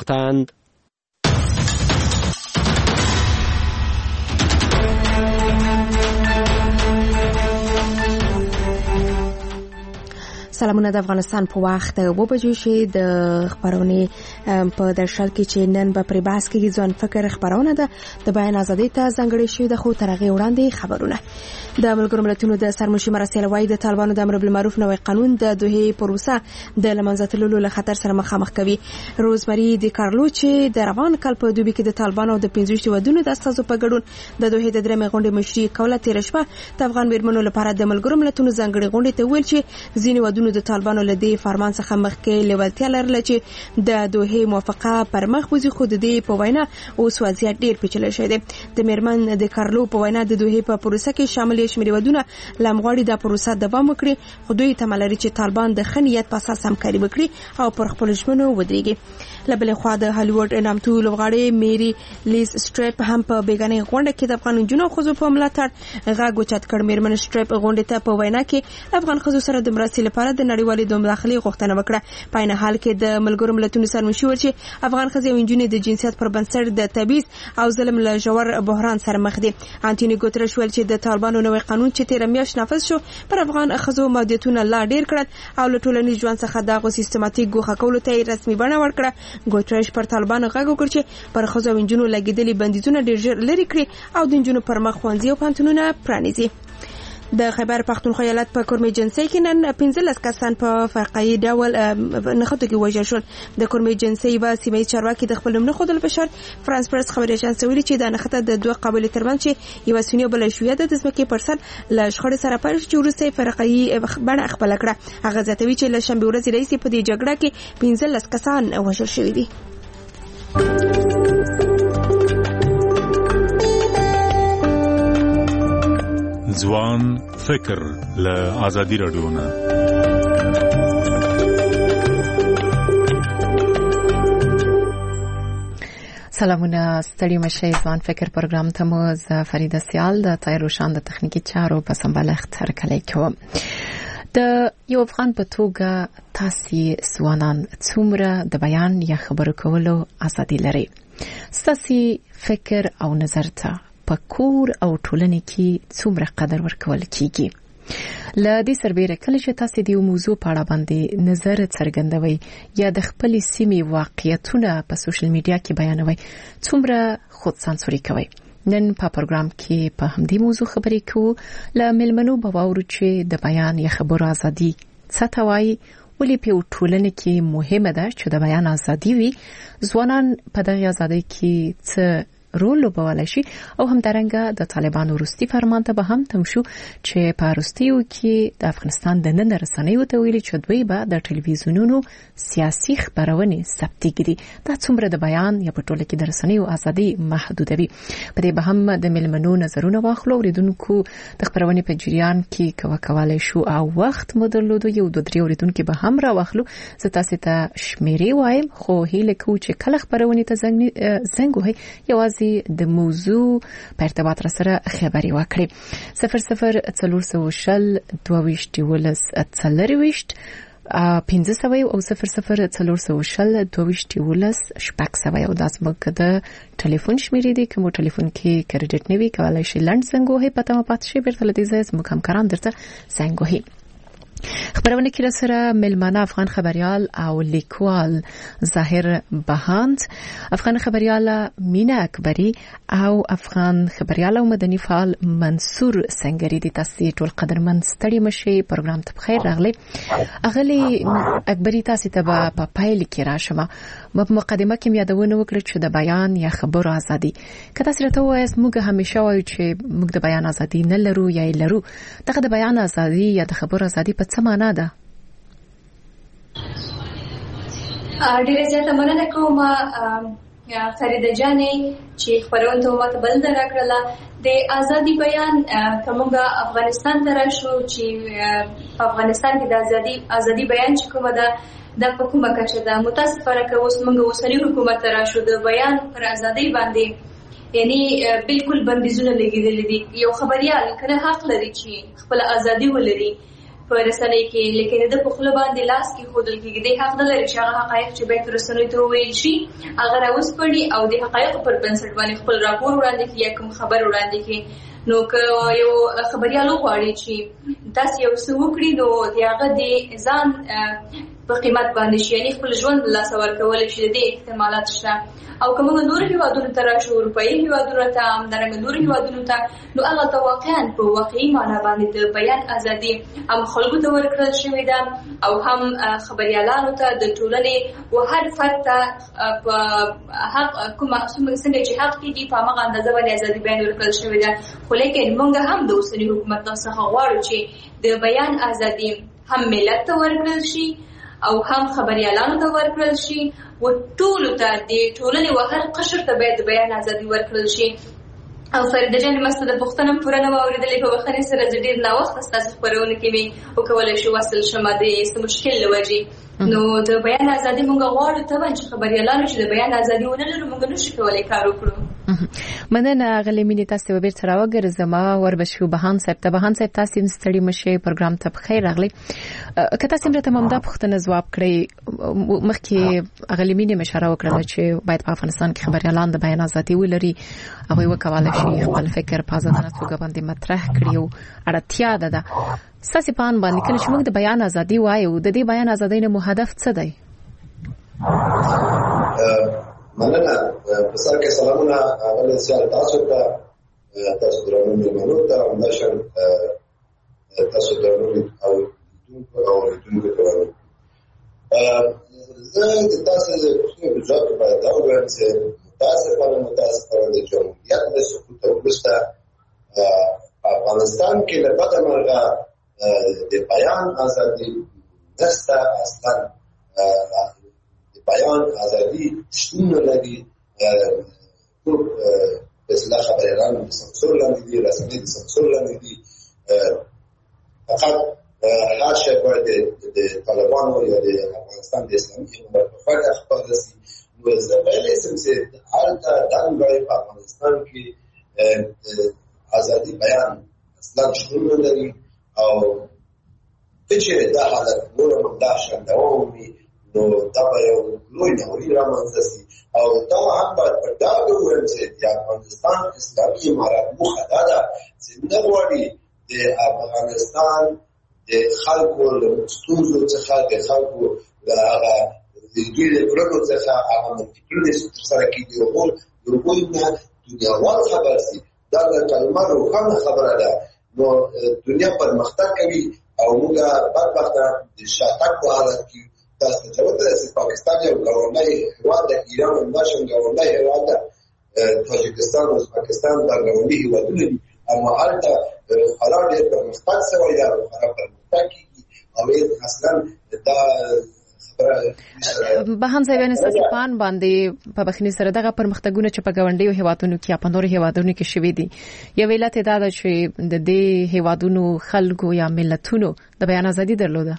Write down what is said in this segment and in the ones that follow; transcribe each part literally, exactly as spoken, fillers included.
ساختند. سلامونه د افغانستان په وخت و بجو شي د خبرونه په درشل کې چې نن به پر بحث کې ځوان فکر خبرونه ده د بیان ازادي ته ځنګړې شوې د خو ترغه وړاندې خبرونه د ملګرو ملتونو د سرمشي مرسل وای د طالبانو د امر بالمعروف نوې قانون د دوه پروسه د لمنځتللو له خطر سره مخامخ کوي. روزمری د کارلو چې د روان کال په دوبي کې د طالبانو د پنځه ودونو د استازو په ګډون د دوه د درمه غونډې مشري کوله تیر شپه د افغان میرمنو لپاره د ملګرو ملتونو ځنګړې غونډې ته ویل چې ځینې ودونو د طالبانو لدی فرمان څخه مخکې لیوالتیا لرله چې د دوه موافقه پر مخ وځي. خو د دې په وینا اوس وضعیت ډیر پیچلې شوی دی. د میرمن د کارلو په وینا د دوه په پروسه کې شامل شمېر ودونه لمغواړي د پروسه دوام وکړي، خو دوی تمه لري چې طالبان د خنیت په اساس همکاري وکړي او پر خپل ژمنو ودرېږي. لبل خو د هالیوډ نامتو لوبغاړې میری لیز سټریپ هم په بیگانه غونډه کې د افغان جنو خزو په ملاتړ غاګو چت کړ. میرمن سټریپ غونډه ته په وینا کې افغان خزو سره د مرستې لپاره د نړیوالې د مداخلې غوښتنه وکړه. په عین حال کې د ملګرو ملتونو سرمشي ورچې افغان خزې او انجونې د جنسیت پر بنسټ د تبعیض او ظلم له ژور بحران سره مخ دي. انټونی ګوترش ویل چې د طالبانو نوې قانون چې تیر میاشت نافذ شو پر افغان خزو محدودیتونه لا ډیر کړل او له ټولنیز ژوند څخه دغه سیستماتیک ګوښه کولو ته رسمي بڼه ورکړه. ګوترش پر طالبانو غږ وکړ چې پر خزو او انجونو لګیدلي بندیزونه ډیر ژر لري کړي او د انجونو پر مخ ښوونځي او پوهنتونونه پرانیزي. د خیبر پختونخوا ایالت په کورمي جنسي کې نن پنځلس کسان په فرقایي ډول نښتو کې وژل شول. د کورمي جنسي و سیمه چارواکي د خپل نوم خودل بشر فرانس پرس خبري اژانس ویلي چې د نښته د دوه قبایل ترمنځ چې یو سنی بل شویه د ځمکې پر سر له شخړې سره پیل شو ورسته فرقایي بڼه خپل کړه. هغه ځاتوي چې له شنبه ورځې رئیس په دې جګړه کې پنځلس کسان وژل شوي دي. ځوان فکر له آزادی رادیو نه سلامونه ستړي مشه. ځوان فکر پروګرام ته مو ز فریده سیال د تای روشان د تخنیکی چارو په سمبالښت هرکلی کوم. د یو افغان په توګه تاسو ځوانان څومره د بیان یا خبرو کولو ازادي لري؟ ستاسو فکر او نظر ته په کور او ټولنه کې څومره قدر ورکول کیږي؟ ل دې سربېره کله چې تاسو د یو موضوع په اړه باندې نظر څرګندوي یا د خپل سیمې واقعیتونه په سوشل میډیا کې بیانوي، څومره خود سانسوري کوي؟ نن په پروګرام کې په همدې موضوع خبرې کوو. ل ملمنو بواورو چې د بیان یا خبرو ازادي څه ته وایي، ولې په ټولنه کې مهمه ده چې د بیان ازادي وي، ځوانان په دغه ازادي کې څه رول لوبولای شي، او هم درنګه د طالبانو وروستي فرمان ته به هم تم شو چې په وروستیو کې د افغانستان د نن رسنیو ته ویلي چې دوی به د ټلویزیونونو سیاسي خبرونه ثبت کړي. دا څومره د بیان یا په ټوله کې د رسنیو ازادي محدودوي. په دې به هم د ملمنو نظرونه واخلو. اوریدونکو د خبرونه په جریان کې کوه کولای شو او وخت مدلودو یو دوه درې اوریدونکو به هم را واخلو. زه تاسو ته شمیرې وایم، خو هیله کوم چې کله خبرونه ته زنګ زنګ وهي یوازې د موضوع په ارتباط را سره خبري وکړي. صفر صفر څلور سوه شل دوه ویشت ولس څلرویشت پنځه سوه او صفر صفر څلور سوه شل دوه ویشت ولس شپږ سوه او داس مګ د ټلیفون شمیرې دي. کوم ټلیفون کې کریډټ نه وي کولای شي لند زنګ وهي پته ما پات شي بیرته لدی زې زموږ همکاران درته زنګ وهي. خبرونه کې سره ملمانه افغان خبريال او لیکوال ظاهر بهاند، افغان خبريال مینا اکبری او افغان خبريال او مدني فعال منصور سنگری دي. تاسو ټول قدرمن ستړي مشي پروګرام ته بخیر راغلي. اغلی اکبری تاسو ته په پایل کې راشم. په مقدمه کې یادونه وکړه چې د بیان یا خبرو ازادي کله سره ته وایي موږ همیشه وایو چې موږ د بیان ازادي نه لرو یا لرو. دغه د بیان ازادي یا د خبرو ازادي په څه معنا ده؟ ډیره زیاته مننه کوم فریده جانې چې خبرونه ته ماته بل درکړله. د ازادي بیان کومه افغانستان ته راشو چې په افغانستان کې د ازادي ازادي بیان چې کومه ده د په کومه کچه ده. متاسفانه که اوس موږ اوسنی حکومت ته راشو د بیان پر ازادي باندې یعنی بالکل بندیزونه لګیدل دي. یو خبريال کنه حق لري چې خپل ازادي ولري، په رسنۍ کې، لیکن د په خوله باندې لاس کې ښودل کېږي. دی حق نه لري چې هغه حقایق چې باید رسنیو ته وویل شي هغه راوسپړي او د حقایقو پر بنسټ باندې خپل راپور وړاندې کړي یا کوم خبر وړاندې کړي. نو که یو خبریال وغواړي چې داسې یو څه وکړي نو د هغه د ځان په قیمت باندې شي، یعنې خپل ژوند له لاسه ورکولی شي، د دې احتمالات شته. او که موږ نورو هېوادونو ته راشو، اروپایي هېوادونو ته، همدارنګه نورو هېوادونو ته، نو هغه ته واقعا په واقعي معنا باندې د بیان ازادي هم خلکو ته ورکړل شوې ده او هم خبریالانو ته، د ټولنې و هر فرد ته په حق کومه څنګه چې حق کېږي په همغه اندازه باندې ازادي بیان ورکړل شوې ده. خو لیکن موږ هم د اوسني حکومت څخه غواړو چې د بیان ازادي هم ملت ته ورکړل شي او هم خبریالانو ته ورکړل شي، و ټولو ته د ټولنې و هر قشر ته باید د بیان ازادي ورکړل شي. او فریده جانې ما ستا د پوښتنه هم پوره نه وه اورېدلې، په بښنې سره زه ډېر ناوخته ستاسو خپرونه کې مې وکولی شو وصل شم د څه مشکل له وجې. نو د بیان ازادي موږ غواړو طبعا چې خبریالانو چې د بیان ازادي ونه لرو موږ نشو کولی کار وکړو. مننه غلې مینې، تاسو به بیرته راوګرځم وربشو بهان صاحب ته. بهان صاحب تاسو هم ستړي مشئ، پروګرام ته بخیر راغلی. که تاسو هم تمام دا پوښتنه ځواب کړئ، مخکې غلې مینې اشاره وکړه چې باید په افغانستان کې خبریالان د بیان ازادي ولري او یو کولای شي خپل فکر په ازادانه توګه باندې مطرح کړي او اړتیا ده ده ساسي پان باندې کله چې موږ د بیان ازادي وایو، د دې بیان ازادۍ نه مو هدف څه دی؟ مننه. په سر کې سلامونه اول سیال تاسو ته، تاسو درنو مېلمنو ته، همداشان تاسو درنو او دونکو او دونکو ته زه د تاسو د پوښتنې په ځواب کې باید دا ووایم چې متاسفانه متاسفانه د جمهوریت له سقوط وروسته افغانستان کې له بده مرغه د بیان ازادي نشته، اصلا د بیان ازادي شتون نه لري. ټول اصلاح خبریالان د سانسور لاندې دي، رسنۍ د سانسور لاندې دي. فقط هر شی باید د طالبانو یا د افغانستان د اسلامي امارت په خواته خپاره شي. نو زه ویلی شم چې هلته ځانګړی په افغانستان کې ازادي بیان اصلا شتون نه لري او که چېرې دا حالت نور هم همداشان دوام ومي نو دا به یو لوی ناورین رامنځته شي. او دا هم باید په ډاګه ووایم چې د افغانستان اسلامي امارت موخه دا ده چې نه غواړي د افغانستان د خلکو له ستونزو څخه، د خلکو له هغه د دوی له کړنو څخه هغه منفي کړنې ترسره کړي، د هغوی نه دنیاوال خبر شي. دا د کلمه روښانه خبره ده. نو دنیا پرمختګ کوي او موږ بدبخته د شاتګ په حالت کې. تاسو ته ورته چې پاکستان یو ګاونډی هېواد ده، ایران همداشان ګاونډی هېواد ده، تاجکستان او ازبکستان دا ګاونډي هېوادونه دي، اما هلته خورا ډېر پرمختګ شوی ده او خورا پرمختګ کېږي او اصلا دا بهان صاحب یعنې ستاسو پان باندې په بخښنې سره دغه پرمختګونه چې په ګاونډیو هېوادونو کې یا په نورو هېوادونو کې شوي دي، یو علت دا ده چې د دې هېوادونو خلکو یا ملتونو د بیان ازادي درلوده.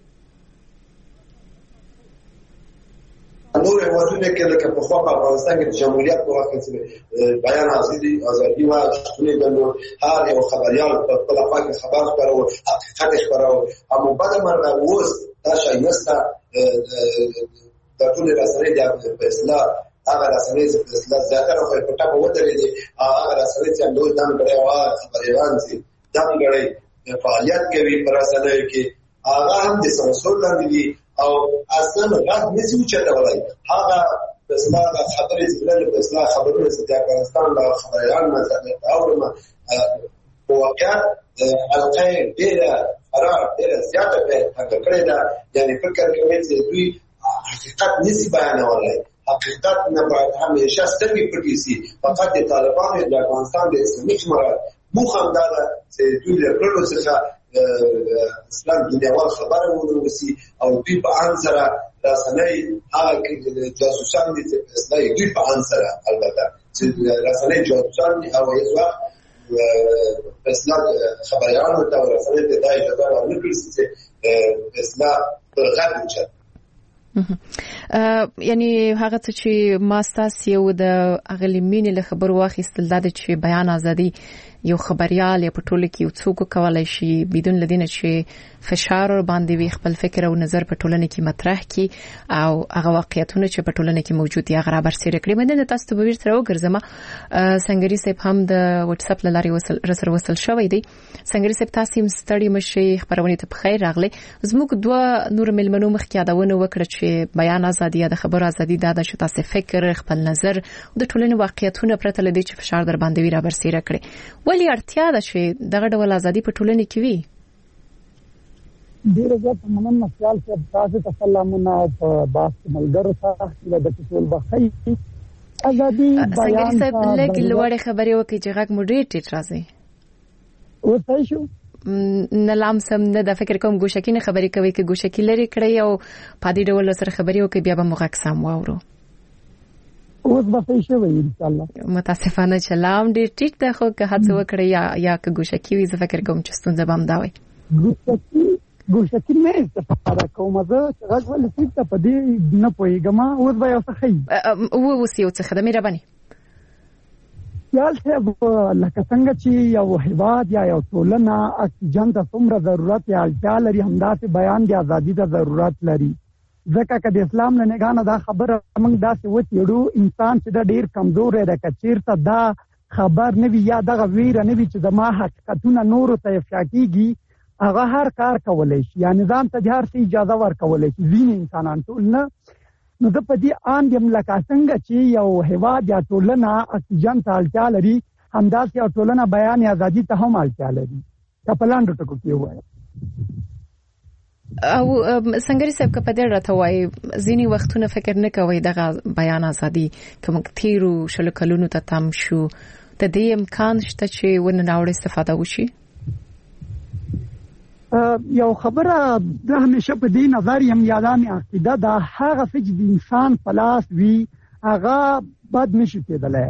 نور هېوادونه کې لکه پخوا په افغانستان کې د جمهوریت په وخت کې بیان ازادي ازادي وه، شتون یې درلود، هر یو خبریال په خپله خوا کې خبر خپراوه، حقیقت یې خپراوه. اما بده مرغه اوس دا شی نشته. دا ټولې رسنۍ په اصطلاح هغه رسنۍ چې په اصطلاح زیاتره خو یې په ټپه ودرېدې، هغه رسنۍ چې همدوی ځانګړی او هغه خبریالان چې ځانګړی فعالیت کوي په رسنیو کې هغه هم د سانسور لاندې دي او اصلا غږ نشي اوچتولی. هغه په اصطلاح خبرې چې بلل په اصطلاح خبرونه چې د افغانستان له خبریالانو نه اورم په واقعیت حلقه یې ډېره فرار ډېره زیاته پرې کړې ده. یعنې فکر کوي چې دوی حقیقت نشي بیانولی. حقیقت نه باید همیشه سترګې پټې شي. فقط د طالبانو د افغانستان د اسلامي امارت موخه همدا ده چې دوی له کړنو څخه اسلام دنیاوال خبره ونوسي او دوی په ان سره رسنۍ هغه جاسوسان دي چې اصلاحي دوی په ان سره البته چې رسنۍ جاسوسان دي او هیڅ وخت اصلاح خبریالانو ته رسنۍ ته دا اجازه ورنکړي چې اصلاح پر غږ وچت. یعنی هغه څه چې ما ستاسو یو د اغلی مینې له خبرو واخیستل دا چې بیان ازادي یو خبريال یا په ټوله کې یو څوک کولای شي بدون لدینه چې فشار باندې وي خپل فکر او نظر په ټولنه کې مطرح کی او هغه واقعیتونه چې په ټولنه کې موجود دي هغه برسېره کړي. مده تاسو ته به ورته وګرځم. سنگري صاحب هم د واتس اپ لاري وصل رسر وصل شوی دی. سنگري صاحب تاسو مستړی مشي خبرونه ته بخیر راغلي. زموږ دوه نور ملمنو مخکې یادونه وکړه چې بیان ازادي د خبر ازادي د شته تاسو فکر خپل نظر د ټولنې واقعیتونه پرته لدی چې فشار در باندې وی را برسېره کړي. ولی اړتیا ده چې دغه ډول ازادي په ټولنه کې وي؟ ډیر زیات مننه خیال چې تاسو ته سلامونه په باس ملګرو ته د ټول بخیر ازادي بیان څنګه صاحب لکه لوړ خبرې وکړي چې غږ مډریټ ټیټ راځي او څه شو نه لام سم نه د فکر کوم ګوشکینه خبرې کوي چې ګوشکی لري کړی او په دې ډول سره خبرې وکړي بیا به موږ سم واورو. اوس به څه شي وي ان شاء الله. متاسفانه چې لام ډیر ټیټ ده خو که هڅه وکړي یا یا که ګوشکی وي زه فکر کوم چې ستونزه به هم دا وي. ګوشکی ګوشکی مې استفاده کوم زه چې غږ ولې څه په دې نه پوهیږم. اوس به یو څه خي او اوس یو څه خدمت مهرباني یال څه لکه څنګه چې یو هیواد یا یو ټولنه اکسیجن ته څومره ضرورت یا اړتیا لري همداسې بیان دی ازادي ته ضرورت لري. ځکه چې د اسلام له نگاه دا خبره موږ داسې وڅېړو انسان چې دا ډیر کمزور دی که چیرته دا خبر نه وي یا دغه ویره نه وي چې د ما حقیقتونه نورو ته افشا کیږي هغه هر کار کولی شي یا نظام ته هر څه اجازه ورکولی شي. ځینې انسانان ټول نه. نو زه په دې آند یم لکه څنګه چې یو هیواد یا ټولنه اکسیجن ته اړتیا لري همداسې یو ټولنه بیان ازادي ته هم اړتیا لري. که په لاندو ټکو کې ووایم او سنگري صاحب په دې راته وایي ځینې وختونه فکر نه کوي دغه بیان ازادي کوم تیرو شل کلونو ته تم شو د دې امکان شته چې ونه ناوړه استفاده وشي. یو خبره د همیشه په دې نظر یم یادامي عقیده دا هغه چې د انسان په لاس وي هغه بد نشي کېدلی.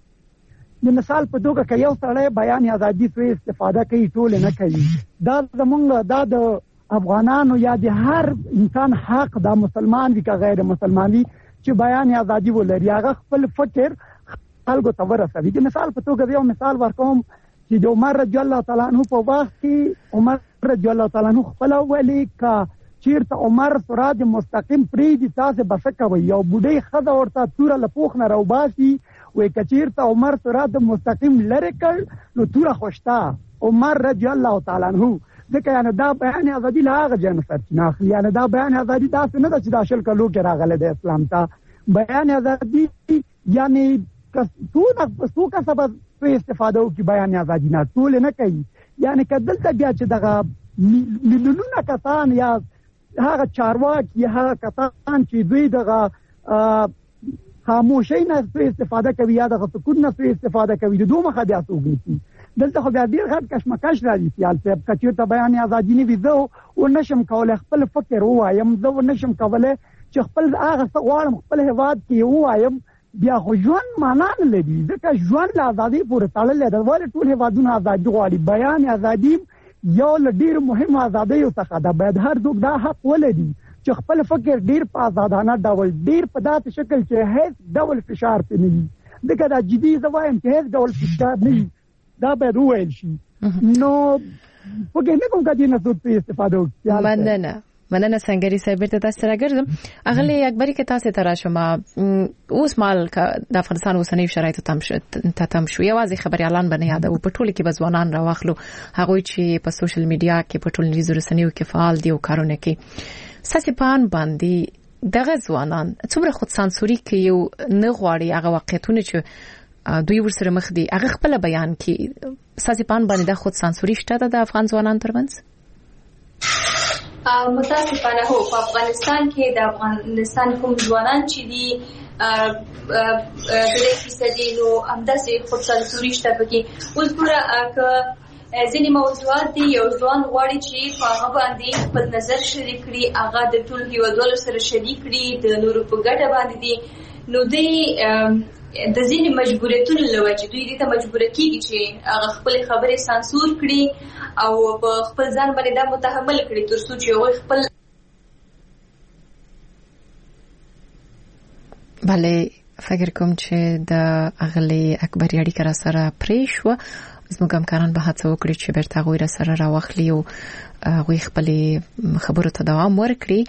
د مثال په توګه که یو سړی بیان ازادي څخه استفاده کوي ټول نه کوي دا زمونږ دا د افغانانو یا د هر انسان حق دا مسلمان وي که غیر مسلمان وي چې بیان ازادي ولري هغه خپل فکر خلکو ته ورسوي. د مثال په توګه یو مثال ورکوم چې د عمر رضی الله تعالی عنہ په وخت کې عمر رضی الله تعالی عنہ خپل ویلي کا چیرته عمر سراج مستقیم پریدي تاسو بس کوي یو بډای خزه ورته توره لپوخ نه راوباسي وای کچیرته عمر سراج مستقیم لری کړ نو توره خوشتا عمر رضی الله تعالی عنہ ځکه یعنی دا بیان ازادي لاغه جن سرچینه اخلي. یعنی دا بیان ازادي تاسو نه چې داخل کلو کې راغله د اسلام ته بیان ازادي یعنی څو څو کا سبب په استفاده او کې بیان ازادي نه ټول نه کوي. یعنی کدلته بیا چې دغه ملیونونه کسان یا هغه چارواکي هغه کسان چې دوی دغه خاموشي نه استفاده کوي یا دغه سکون نه استفاده کوي د دوه مخه بیا څوګني دلته خو بیا ډیر غټ کشمکش راځي. سیال صاحب کچیر ته بیان ازادي نه وي زه او نشم کولای خپل فکر وایم زه نشم کولای چې خپل هغه څه غواړم خپل هواد کې وایم بیا خو ژوند معنا نه لري ځکه ژوند له ازادي پورې تړلی دی. ولې ټول هیوادونه ازادي غواړي بیان ازادي یو له ډیر مهم ازادیو څخه ده. باید هر څوک دا حق ولري چې خپل فکر ډیر په آزادانه ډول ډیر په داسې شکل چې هیڅ ډول فشار پې نه وي. ځکه دا جدي زه وایم چې هیڅ ډول فشار نه وي دا باید وویل شي. نو فکر نه کوم که دې نه څوک پرې استفاده وکړي. مننه مننه سنگري صاحب ته تاسو راګرځم. اغلی اکبري کې تاسو ته راشم اوس مال د افغانستان اوسنۍ شرایطو تم شو ته تم شو یوازې خبري اعلان باندې یاد او په ټوله کې بزوانان راوخلو هغه چې په سوشل میډیا کې په ټولنیزو رسنیو کې فعال دي او کارونه کوي. ساسپان باندې دغه ځوانان څومره خود سانسوري کوي یو نه غواړي هغه واقعیتونه چې دوی ورسره مخ دي هغه خپل بیان کوي. ساسپان باندې د خود سانسوري شته د افغان ځوانان ترمنځ؟ متاسفانه هو په افغانستان کې د افغانستان کوم ځوانان چې دي د دې فیصدي نو همداسې خود سانسوري شته پکې. اوس ګوره که ځینې موضوعات دي یو ځوان غواړي چې په هغه باندې خپل نظر شریک کړي هغه د ټول هیوادوالو سره شریک کړي د نورو په ګټه باندې دي نو دوی د ځینې مجبوریتونو له وجې دوی دې ته مجبوره کېږي چې هغه خپلې خبرې سانسور کړي او په خپل ځان باندې دا متحمل کړي تر څو چې هغوی خپل بله فکر کوم چې د اغلی اکبري اړیکه را سره پرې شوه. زموږ همکاران به هڅه وکړي چې بیرته هغوی را سره راواخلي او هغوی خپلې خبرو ته دوام ورکړي.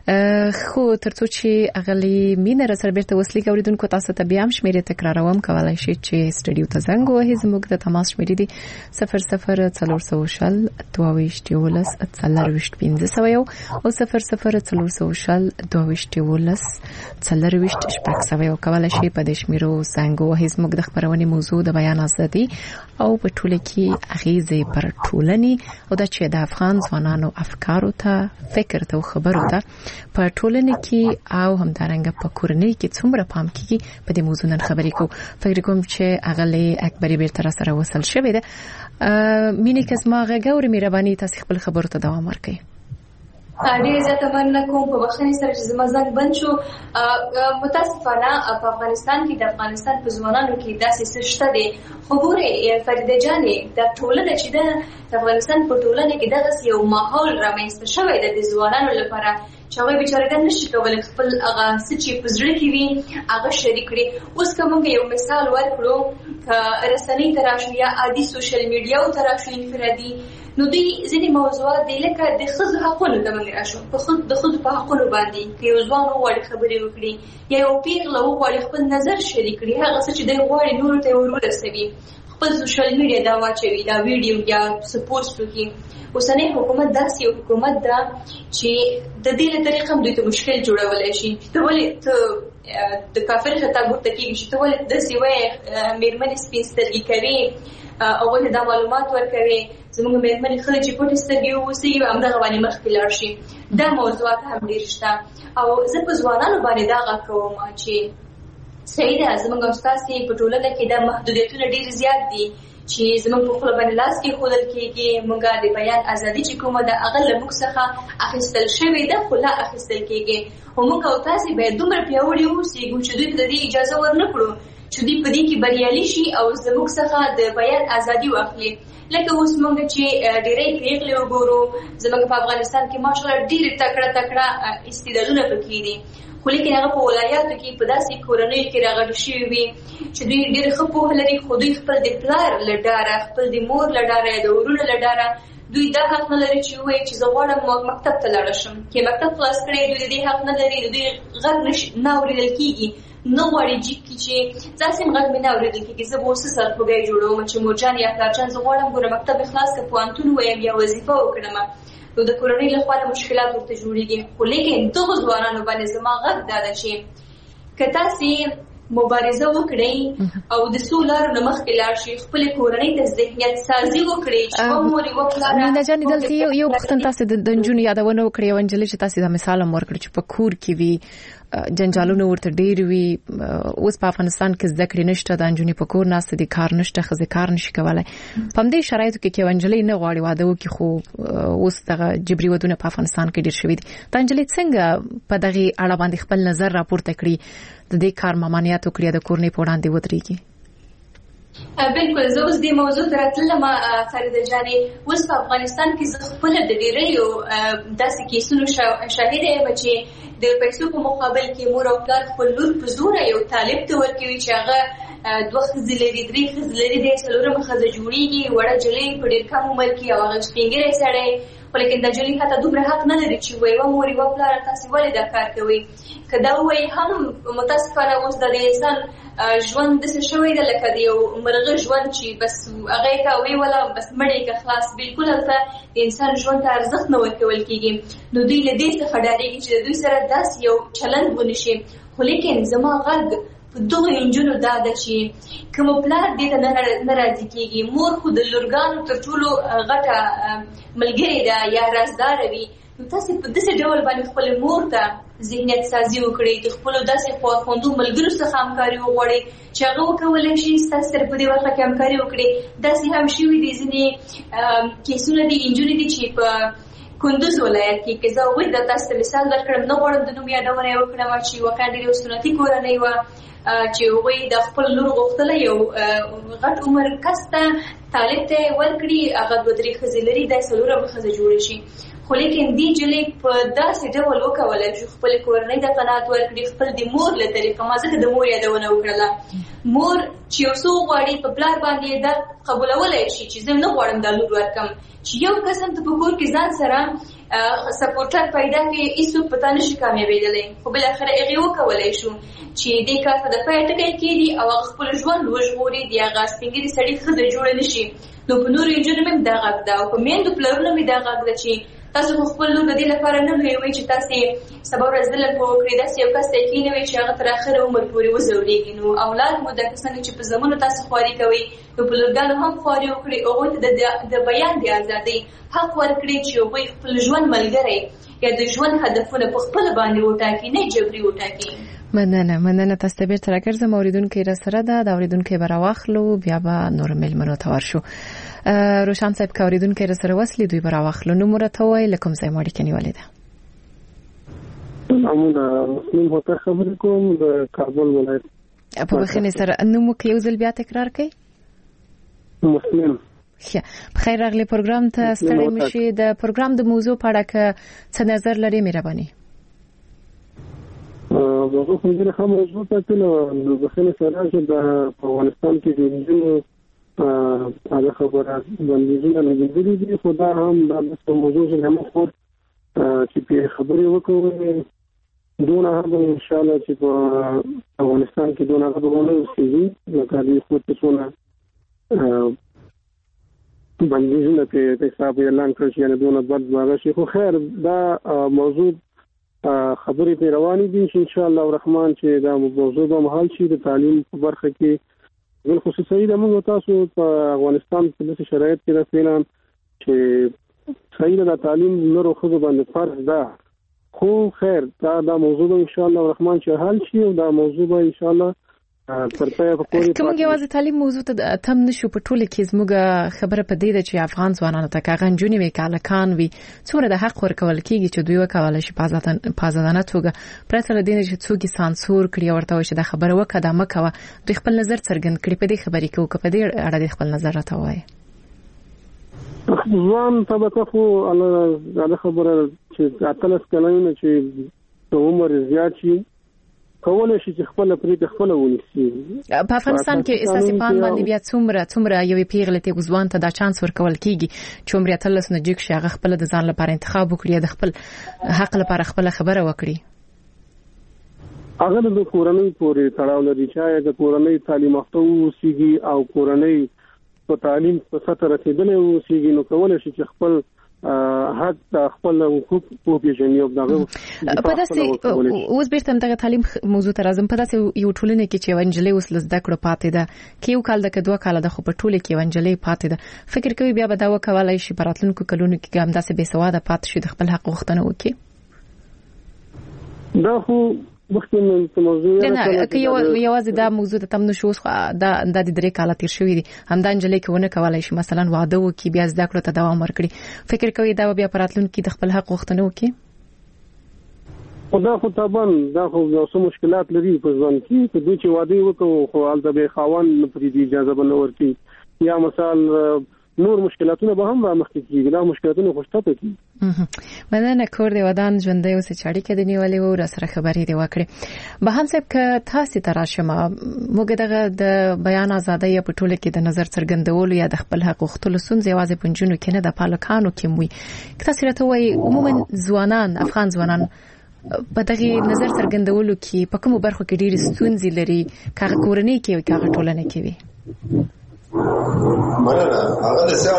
خو تر څو چې اغلې مینه را سره بیرته وسلېږي اورېدونکو تاسو ته بیا هم شمېرې تکراروم، کولی شئ چې سټډیو ته زنګ ووهئ. زموږ د تماس شمېرې دي صفر صفر څلور سوه شل دوه ویشت یولس څلرویشت پنځه سوه یو او صفر صفر څلور سوه شل دوه ویشت یولس څلرویشت شپږ سوه یو. کولی شئ په دې شمېرو زنګ ووهئ. زموږ د خپرونې موضوع د بیان ازادي او په ټوله کې اغېزې پر ټولنې او دا چې د افغان ځوانانو افکارو ته، فکر ته او خبرو ته په ټولنه کې او همدارنګه په کورنۍ کې څومره پام کیږي، په دې موضوع نن خبرې کوو. فکر کوم چې اغلې اکبري بیرته را سره وصل شوې ده. مینې که زما غږ اوري، مهرباني تاسې خپل خبرو ته دوام ورکړئ. ډېر زیاته مننه کوم په بخښنې سره چې زما زنګ بند شو. متاسفانه په افغانستان کې د افغانستان په ځوانانو کې داسې څه شته دی. خو ګورې فریده جانې، دا ټولنه چې ده د افغانستان په ټولنه کې دغسې یو ماحول رامنځته شوی دی د ځوانانو لپاره چې هغوی بیچارهګان نشي کولی خپل هغه څه چې په زړه کې وي هغه شریک کړي. اوس که موږ یو مثال ورکړو، که رسنۍ ته راشو یا عادي سوشل میډیاو ته راشو انفرادي، نو دوی ځینې موضوعات دی لکه د ښځو حقونو ته موږ راشو، د ښځو په حقونو باندې که یو ځوان وغواړي خبرې وکړي یا یو پیغله وغواړي خپل نظر شریک کړي، هغه څه چې دی غواړي نورو ته یې ور ورسوي، خپل سوشل میډیا دا واچوي، دا ویډیو یا څه پوسټ وکړي. اوسنی حکومت داسې یو حکومت ده چې د دې له طریقه هم دوی ته مشکل جوړولی شي چې ته ولې ته د کافر خطاب ورته کېږي چې ته ولې داسې وایې مېرمنې سپین سترګې کوي او ولې دا معلومات ورکوي، زموږ مېرمنې ښځې چې پټې سترګې واوسېږي همدغه باندې مخکې لاړ شي. دا موضوعات هم ډېر شته او زه په ځوانانو باندې دا غږ کوم چې صحیح ده، زموږ او ستاسې په ټولنه کې دا محدودیتونه ډېر زیات دي چې زموږ په خوله باندې لاس کې ښودل کېږي. موږ د بیان ازادي چې کومه ده هغه له موږ څخه اخیستل شوې ده، خو لا اخیستل کېږي. خو موږ او تاسې باید دومره پیاوړي واوسېږو چې دوی ته د دې اجازه ورنه کړو چې دوی په دې کې بریالي شي او زموږ څخه د بیان ازادي واخلي. لکه اوس موږ چې ډېری پیغلې وګورو، زموږ په افغانستان کې ماشاءالله ډېرې تکړه تکړه استعدادونه پکې دي، خو لیکن هغه په ولایاتو کې په داسې کورنیو کې راغلي شوي وي چې دوی ډېر ښه پوهه لري، خو دوی خپل د پلار له ډاره، خپل د مور له ډاره، د ورونو له ډاره دوی دا حق نه لري چې ووایي چې زه غواړم مکتب ته لاړه شم. که مکتب خلاص کړی دوی د دې حق نه لري، د دوی غږ نه اورېدل کېږي، نه غواړي جیب کې چې داسې هم غږ مې نه اورېدل کېږي. زه به اوس څه سرخوږی جوړوم چې مورجان یا پلارجان زه غواړم ګوره مکتب مې خلاص کړه، پوهنتون ووایم یا وظیفه وکړم، نو د کورنۍ لخوا مشکلات ورته جوړېږي. خو لیکن دغو ځوانانو باندې زما غږ دا ده چې که تاسې مبارزه وکړئ او د څو لارو نه مخکې لاړ شئ، خپلې کورنۍ ته ذهنیت سازي وکړئ چې کوم مور یې وپلاره. مینا جانې دلته یو پوښتنه تاسې د نجونو یادونه وکړئ، یوه نجلۍ چې تاسې دا مثال هم ورکړ چې په کور کې وي جنجالونه ورته ډېر وي. اوس په افغانستان کې زده کړې نشته، د نجونې په کور ناسته دي، کار نشته، ښځې کار نشي کولی. په همدې شرایطو کې که یوه نجلۍ نه غواړي واده وکړي، خو اوس دغه جبري ودونه په افغانستان کې ډېر شوي دي، دا نجلۍ څنګه په دغې اړه باندې خپل نظر راپورته کړي، د دې کار ممانعت وکړي، د کورنۍ په وړاندې ودرېږي؟ بالکل، زه اوس دې موضوع ته راتلم فریده جانې. اوس په افغانستان کې زه خپله د ډېریو داسې کیسونو شاهده یم چې د پیسو په مقابل کې مور او پلار خپل لور په زوره یو طالب ته ورکوي چې هغه دوه ښځې لري، درې ښځې لري، دی څلورمه ښځه جوړېږي، وړه نجلۍ په ډېر کم عمر کې او هغه سپین ږیری سړی، خو لیکن دا نجلۍ حتی دومره حق نه لري چې وایي یوه مور یوه پلاره تاسې ولې دا کار کوئ. که دا ووایي هم متاسفانه اوس د انسان ژوند داسې شوی ده لکه د یو مرغه ژوند چې بس هغه یې که ویوله بس مړ یې که خلاص. بالکل هلته د انسان ژوند ته ارزښت نه ورکول کېږي، نو دوی له دې څخه ډارېږي چې د دوی سره داسې یو چلند ونه شي. خو لیکن زما غږ په دغو نجونو دا ده چې که مو پلار دې ته نه راضي کېږي، مور خو د لورګانو تر ټولو غټه ملګرې ده یا رازداره وي، نو تاسې په داسې ډول باندې خپلې مور ته ذهنیت سازي وکړئ، د خپلو داسې خواخوندو ملګرو څخه همکاري وغواړئ چې هغه وکولی شي ستاسې سره په دې برخه کې همکاري وکړي. داسې هم شوي دي ځینې کیسونه دي، نجونې دي چې په کندوز ولایت کې، که زه هغوی د تاسو ته مثال درکړم، نه غواړم د نوم یادونه یې وکړم، چې واقعا ډېر یو سنتي کورنۍ وه چې هغوی د خپل لور غوښتله یو غټ عمر کس ته طالب ته ورکړي، هغه دوه درې ښځې لري، دا څلورمه ښځه جوړه شي. خو لیکن دې جلې په داسې ډول وکولای شو خپل کورنۍ د قناعت ورکړي، خپل د مور له طریقه ما ځکه د مور یادونه وکړله. مور چې یو څو غواړي په پلار باندې دا قبولولی شي چې زه نه غواړم دا لور ورکړم، چې یو قسم ته په کور کې ځان سره سپورټر پیدا کړي، هېڅوک په تا نشي کامیابېدلی. خو بالاخره هغې وکولی شو چې دې کار ته د پای ټکی کېږي او هغه خپل ژوند وژغوري، د هغه سپین ږیري سړي ښځه جوړه نه شي. نو په نورو نجونو مې هم دا غږ ده او په میندو پلرونو مې دا غږ ده چې تاسو خو خپل لور د دې لپاره نه لویوئ چې تاسې سبا ورځ ظلم په وکړي، داسې یو کس ته یې کښېنوئ چې هغه تر اخره عمر پورې وځورېږي. نو اولاد مو دا کسانو چې په زامنو تاسو خواري کوئ، نو په لورګانو هم خواري وکړئ، هغوی ته د بیان د ازادۍ حق ورکړئ چې هغوی خپل ژوند ملګری یا د ژوند هدفونه په خپله باندې وټاکي، نه جبري وټاکي. مننه مننه تاسو ته بیرته راګرځم. اوریدونکي را سره ده، د اوریدونکي به راواخلو، بیا به نور میلمنو ته ورشو. روشان صاحب که اوریدونکي را سره وصلي دوی به راواخلو. نوم راته ووایئ له کوم ځای مو اړیکه نیولې ده؟ سلامونه، مسلم هوتک خبرې کوم د کابل ولایت. په بخښنې سره نوم مو که یو ځل بیا تکرار کړئ؟ مسلم. ښه، بخیر راغلی پروګرام ته. ستړی مه شئ. د پروګرام د موضوع په اړه که څه نظر لرئ مهرباني. موضوع خو ډېره ښه موضوع ټاکله. د بخښنې سره چې د افغانستان کې د نجونو هغه خبره بندیزونه لګېدلي دي، خو دا هم دا داسې موضوع چې زموږ خور چې پرې خبرې وکړو دونه هم انشاءالله چې په افغانستان کې دونه هغه به ونه اوسېږي لکه دوی خود چې څونه بندیزونه پرې حساب اعلان کړ چې یعنې دونه بد به هغه شي. خو خیر دا موضوع خبرې پرې روانې دي چې انشاءالله الرحمن چې دا موضوع به حل شي. د تعلیم په برخه کې بالخصوص صحیح ده، موږ تاسو په افغانستان په داسې شرایط کې ده فعلا چې صحیح ده د تعلیم نورو ښځو باندې فرض ده، خو خیر دا دا موضوع به انشاءالله الرحمن چې حل شي او دا موضوع به انشاءالله تر پایه پورې که موږ یوازې تعلیم موضوع ته تم نشو په ټوله کې زموږ خبره په دې ده چې افغان ځوانانو ته که هغه نجونې وي که هلکان وي څومره د حق ورکول کېږي چې دوی وکولی شي په ازادانه توګه پرته له دې نه چې څوک یې سانسور کړي او ورته وایي چې دا خبره وکړه دا مه کوه، دوی خپل نظر څرګند کړي په دې خبرې کې. که په دې اړه دې خپل نظر راته ووایي. ځوان طبقه خو هغه خبره چې اتلس کلونه چې په عمر زیات شي کولای شي چې خپل پرې خپل ونیسي. په افغانستان کې اساسي پلان باندې بیا څومره څومره یوې پیغلې ته ځوان ته دا چانس ورکول کیږي چې عمر یې اتلس نه جګ شي، هغه خپل د ځان لپاره انتخاب وکړي، د خپل حق لپاره خپل خبره وکړي. هغه د کورنۍ پورې تړاو لري چې د کورنۍ تعلیم یافته اوسېږي او کورنۍ په تعلیم په سطح رسیدلې اوسېږي، نو کولای شي چې خپل حق خپل حقوق په پیژني او دغه په داسې اوس بیرته دغه تعلیم موضوع ته راځم. په داسې یو ټولنه کې چې ونجلې اوس لزده کړو پاتې ده، کې یو کال د کدوه کال د خو په ټوله کې ونجلې پاتې ده، فکر کوي بیا به دا وکولای شي په راتلونکو کلونو کې هم داسې بې سواده پاتې شي د خپل حق غوښتنه وکړي؟ دا خو مخکې موضوع نه که یوازې دا موضوع ته تم نشو دا د درې کاله تیر شوي دي، همدا نجلۍ کې ونه کولای شي مثلا واده وکړي بیا زده کړو ته دوام ورکړي، فکر کوي دا بیا په راتلونکي کې د خپل حق غوښتنه وکړي؟ دا خو طبعا دا خو یو څه مشکلات لري په ژوند کې، په دوی چې واده وکړو خو هلته به خاوند نه پرېږدي اجازه به نه ورکړي، یا مثال نور مشکلاتونه به هم رامخکې کېږي، دا مشکلاتونه خو شته پکې. مننه کور دې ودان ژوندی اوسې چې اړیکه دې نیولې وه را سره خبرې دې وکړې. بهان صاحب که تاسې ته راشم، موږ دغه د بیان ازادۍ یا په ټوله کې د نظر څرګندولو یا د خپل حق غوښتلو ستونزې یوازې په نجونو کې نه ده، په هلکانو کې هم وي. که تاسې راته ووایئ عموما ځوانان افغان ځوانان په دغه نظر څرګندولو کې په کومو برخو کې ډېرې ستونزې لري، که هغه کورنۍ کې وي که هغه ټولنه کې وي؟ مننه. هغه د سیال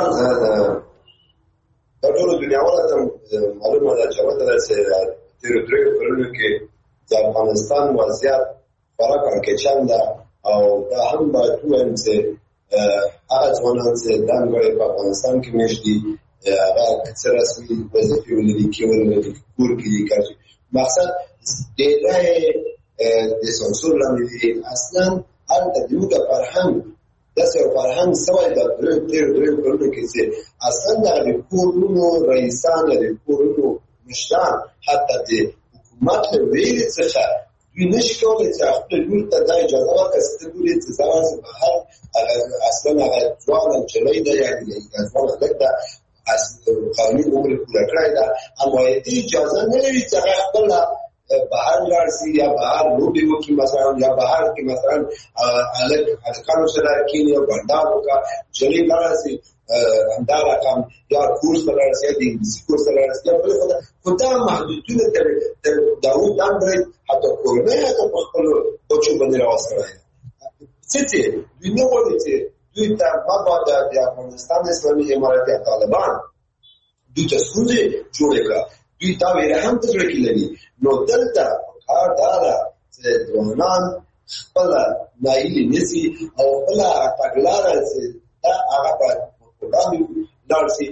د ټولو دنیاوالو ته معلومه ده چې وته چې تیرو درېیو کلونو کې د افغانستان وضعیت خورا کړکېچن ده، او دا هم باید ووایم چې هغه ځوانان چې ځانګړی په افغانستان کې مېشت دي هغه څه رسمي وظیفې ولري، کې ولري، کور کې دي کار. مقصد ډېری د سانسور لاندې دي. اصلا هلته زموږ فرهنګ داسې یو فرهنګ سوی د تېرو درېیو کلونو کې چې اصلا د کورونو رئیسان د کورونو مشران حتی د حکومت له ویرې څخه دوی نشي کولی چې خپل لور ته دا اجازه ورکړي چې ته ګورې چې زه ورځم بهر اصلا هغه ځوانه نجلۍ ده یا ځوانه هلک ده قانوني عمر پوره کړی دا اما دې اجازه نه لري چې هغه خپل بهر لاړ شي یا بهر لوبې وکړي مثلا یا بهر کې مثلا الګ هلکانو سره کېني او بندار وکړي جلې لاړ شي همدا رقم یا کورس لاړ شي د انګلیسي کورس لاړ شي بل خدا محدودونه تر داوود اندرې حتی کورنۍ حتی په خپل بچو باندې راوستل څه چې دوی نه وایي چې دوی ته بابا د افغانستان اسلامي اماراتي طالبان دوی ته ستونزې جوړې کړه دوی تا ویل هم تجربه کې لري نو دلته کار دا ده چې ځوانان خپل نایلي نسی او خپل تګلاره چې دا هغه په وړاندې دارسي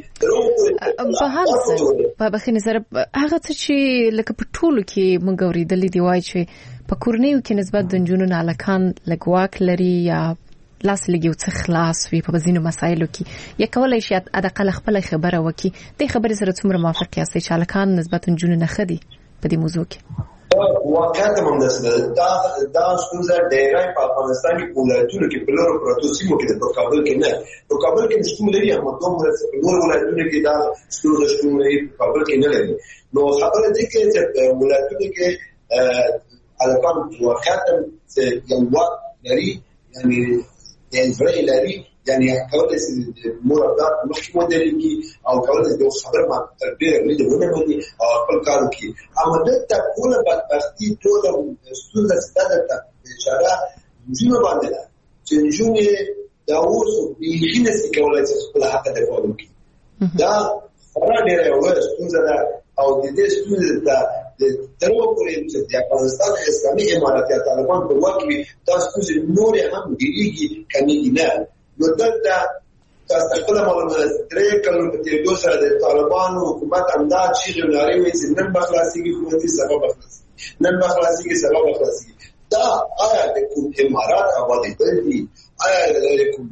په هر څه په بخښنې سره هغه څه چې لکه په ټولو کې موږ اورېدلې دی وایي چې په کورنیو کې نسبت د نجونو نه الکان لګواک لري یا لاس لګي او څه خلاص وي په ځینو مسایلو کې یا کولای شي ادقل خپل خبره وکي د خبرې سره څومره موافق یاستئ چې الکان نسبت نجونو نه خدي په دې موضوع کې واقعیت هم دسته دا دا څنګه ډیرای په افغانستان کې ولایتونو کې په لورو پروتو سیمو کې په کابل کې نه په کابل کې شتون لري هم کوم په نور ولایتونو کې دا څه شتون لري په کابل کې نه لري نو خبره دې کې چې ولایتونو کې الکان واقعیت چې یو وخت لري یعنی یعنی فرای لري یعنی کولای شي مرادات مخکې ودرې کی او کولای شي خبر ما تربیه لري د ونه باندې او خپل کار کوي اما دته کوله بدبختی ټول ستونزه ستاده ته اشاره جوړ باندې ده چې جوړ دا اوس بيخینه سي کولای شي خپل حق د فعال کوي دا خبره ډیره یو ستونزه ده او د دې ستونزه ده د ترو پورې چې د افغانستان اسلامي اماراتي طالبان په واکوي تاسو چې نور هم دیږي کمیږي نه نو دلته تاسو خپل معلومات درې کلو په دې دوه سره د طالبانو حکومت امداد شي غوړي وي چې نن بخلاصيږي حکومتي سبب بخلاصي نن بخلاصيږي سبب بخلاصي دا آیا د کوم امارات آبادی دی آیا د کوم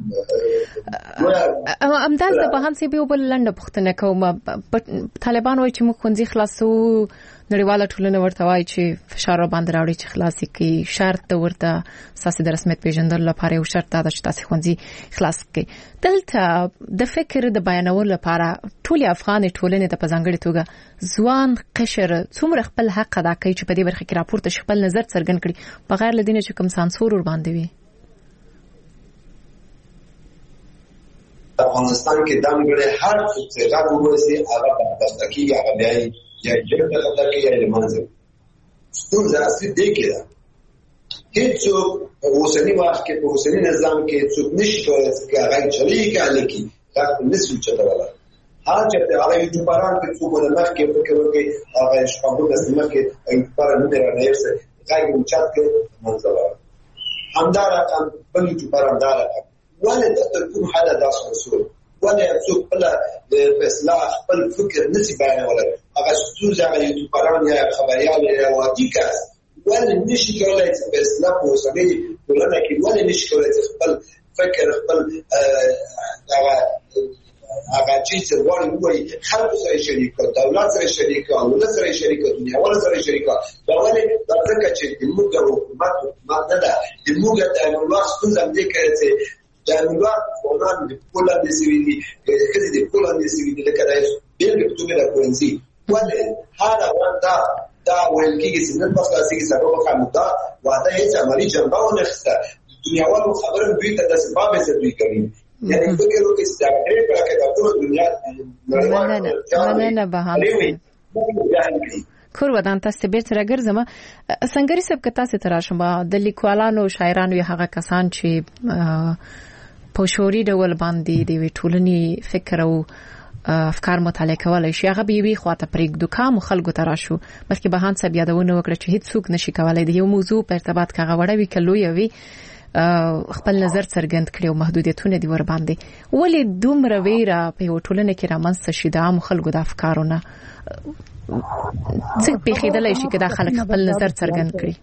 امداد د بهان سی به بل لنډه پښتنه کوم طالبان وایي چې موږ خونځي خلاصو نړیواله ټولنه ورته وایي چې فشار باندې راوړي چې خلاصي کوي شرط ورته اساسي د رسمیت پیژندل لپاره یو شرط دا چې تاسو خونځي خلاص کوي دلته د فکر د بیانولو لپاره ټول افغان ټولنې ته په ځانګړي توګه ځوان قشر څومره خپل حق ادا کوي چې په دې برخه کې راپورته خپل نظر څرګند کړي بغیر لدینه چې کوم سانسور ور باندې وي افغانستان کې دمګړې هر څه غږ ووسی هغه په دستکی هغه بیا یا جګړه خطر کې یا لمانځي ستونزه اصلي دی کې دا هیڅ اوسنی وخت کې په اوسنی نظام کې څوک نشي کولای چې هغه چلی کاله کې دا نسو چتاوله هغه چې هغه یو پران په څو بل مخ کې فکر وکړي هغه شپږو د سیمه کې یو پر نه درنه یې څه هغه یو چات کې منځله همدار رقم بل یو پر همدار رقم ولا تكون حدا داس رسول ولا څوک بل په اصلاح خپل فکر نسی بیانوله هغه ستوزه هغه یو پران یا خبريال یا وادي کاس ولا نشي کولای چې په اصلاح او سمې ولنه کې ولا نشي کولای چې خپل فکر خپل هغه هغه چې وایي وایي خلک سره شریک دولت سره شریک او ولر سره شریک دنیا ول سره شریک دا ولې دا څنګه چې د موږ حکومت حکومت نه ده د موږ د امنیت ستونزه دې کوي چې د امنیت قانون د پولا د سویدي کله د پولا د سویدي لکه دا بیل په توګه د کوینسي ولې هغه وندا دا ویل کېږي چې نن په خلاصي کې سبب خامدا واده هیڅ عملی جنبه ونه خسته دنیا والو خبره دوی ته د سبب څه دوی کوي یعنی فکر وکړئ چې دا هر کله د ټول دنیا نه نه به هم کور ودان تاسو بیرته راګرځم څنګه ریسب کتا سي تراشم د لیکوالانو شاعرانو هغه کسان چې په شوري ډول باندې د ټولنې فکر او افکار مطالعه کولای شي هغه به وي خواته پرېږدو کوم خلکو تراشو بلکې به هان سب یادونه وکړه چې هیڅ څوک نشي کولای د یو موضوع په ارتباط کغه وړوي کلوې وي خپل نظر څرګند کړي او محدودیتونه دي ور باندې ولې دومره ویره په ټولنه کې رامنځته شي د عام خلکو د افکارونه څنګه په خېدلای شي چې د خلک خپل نظر څرګند کړي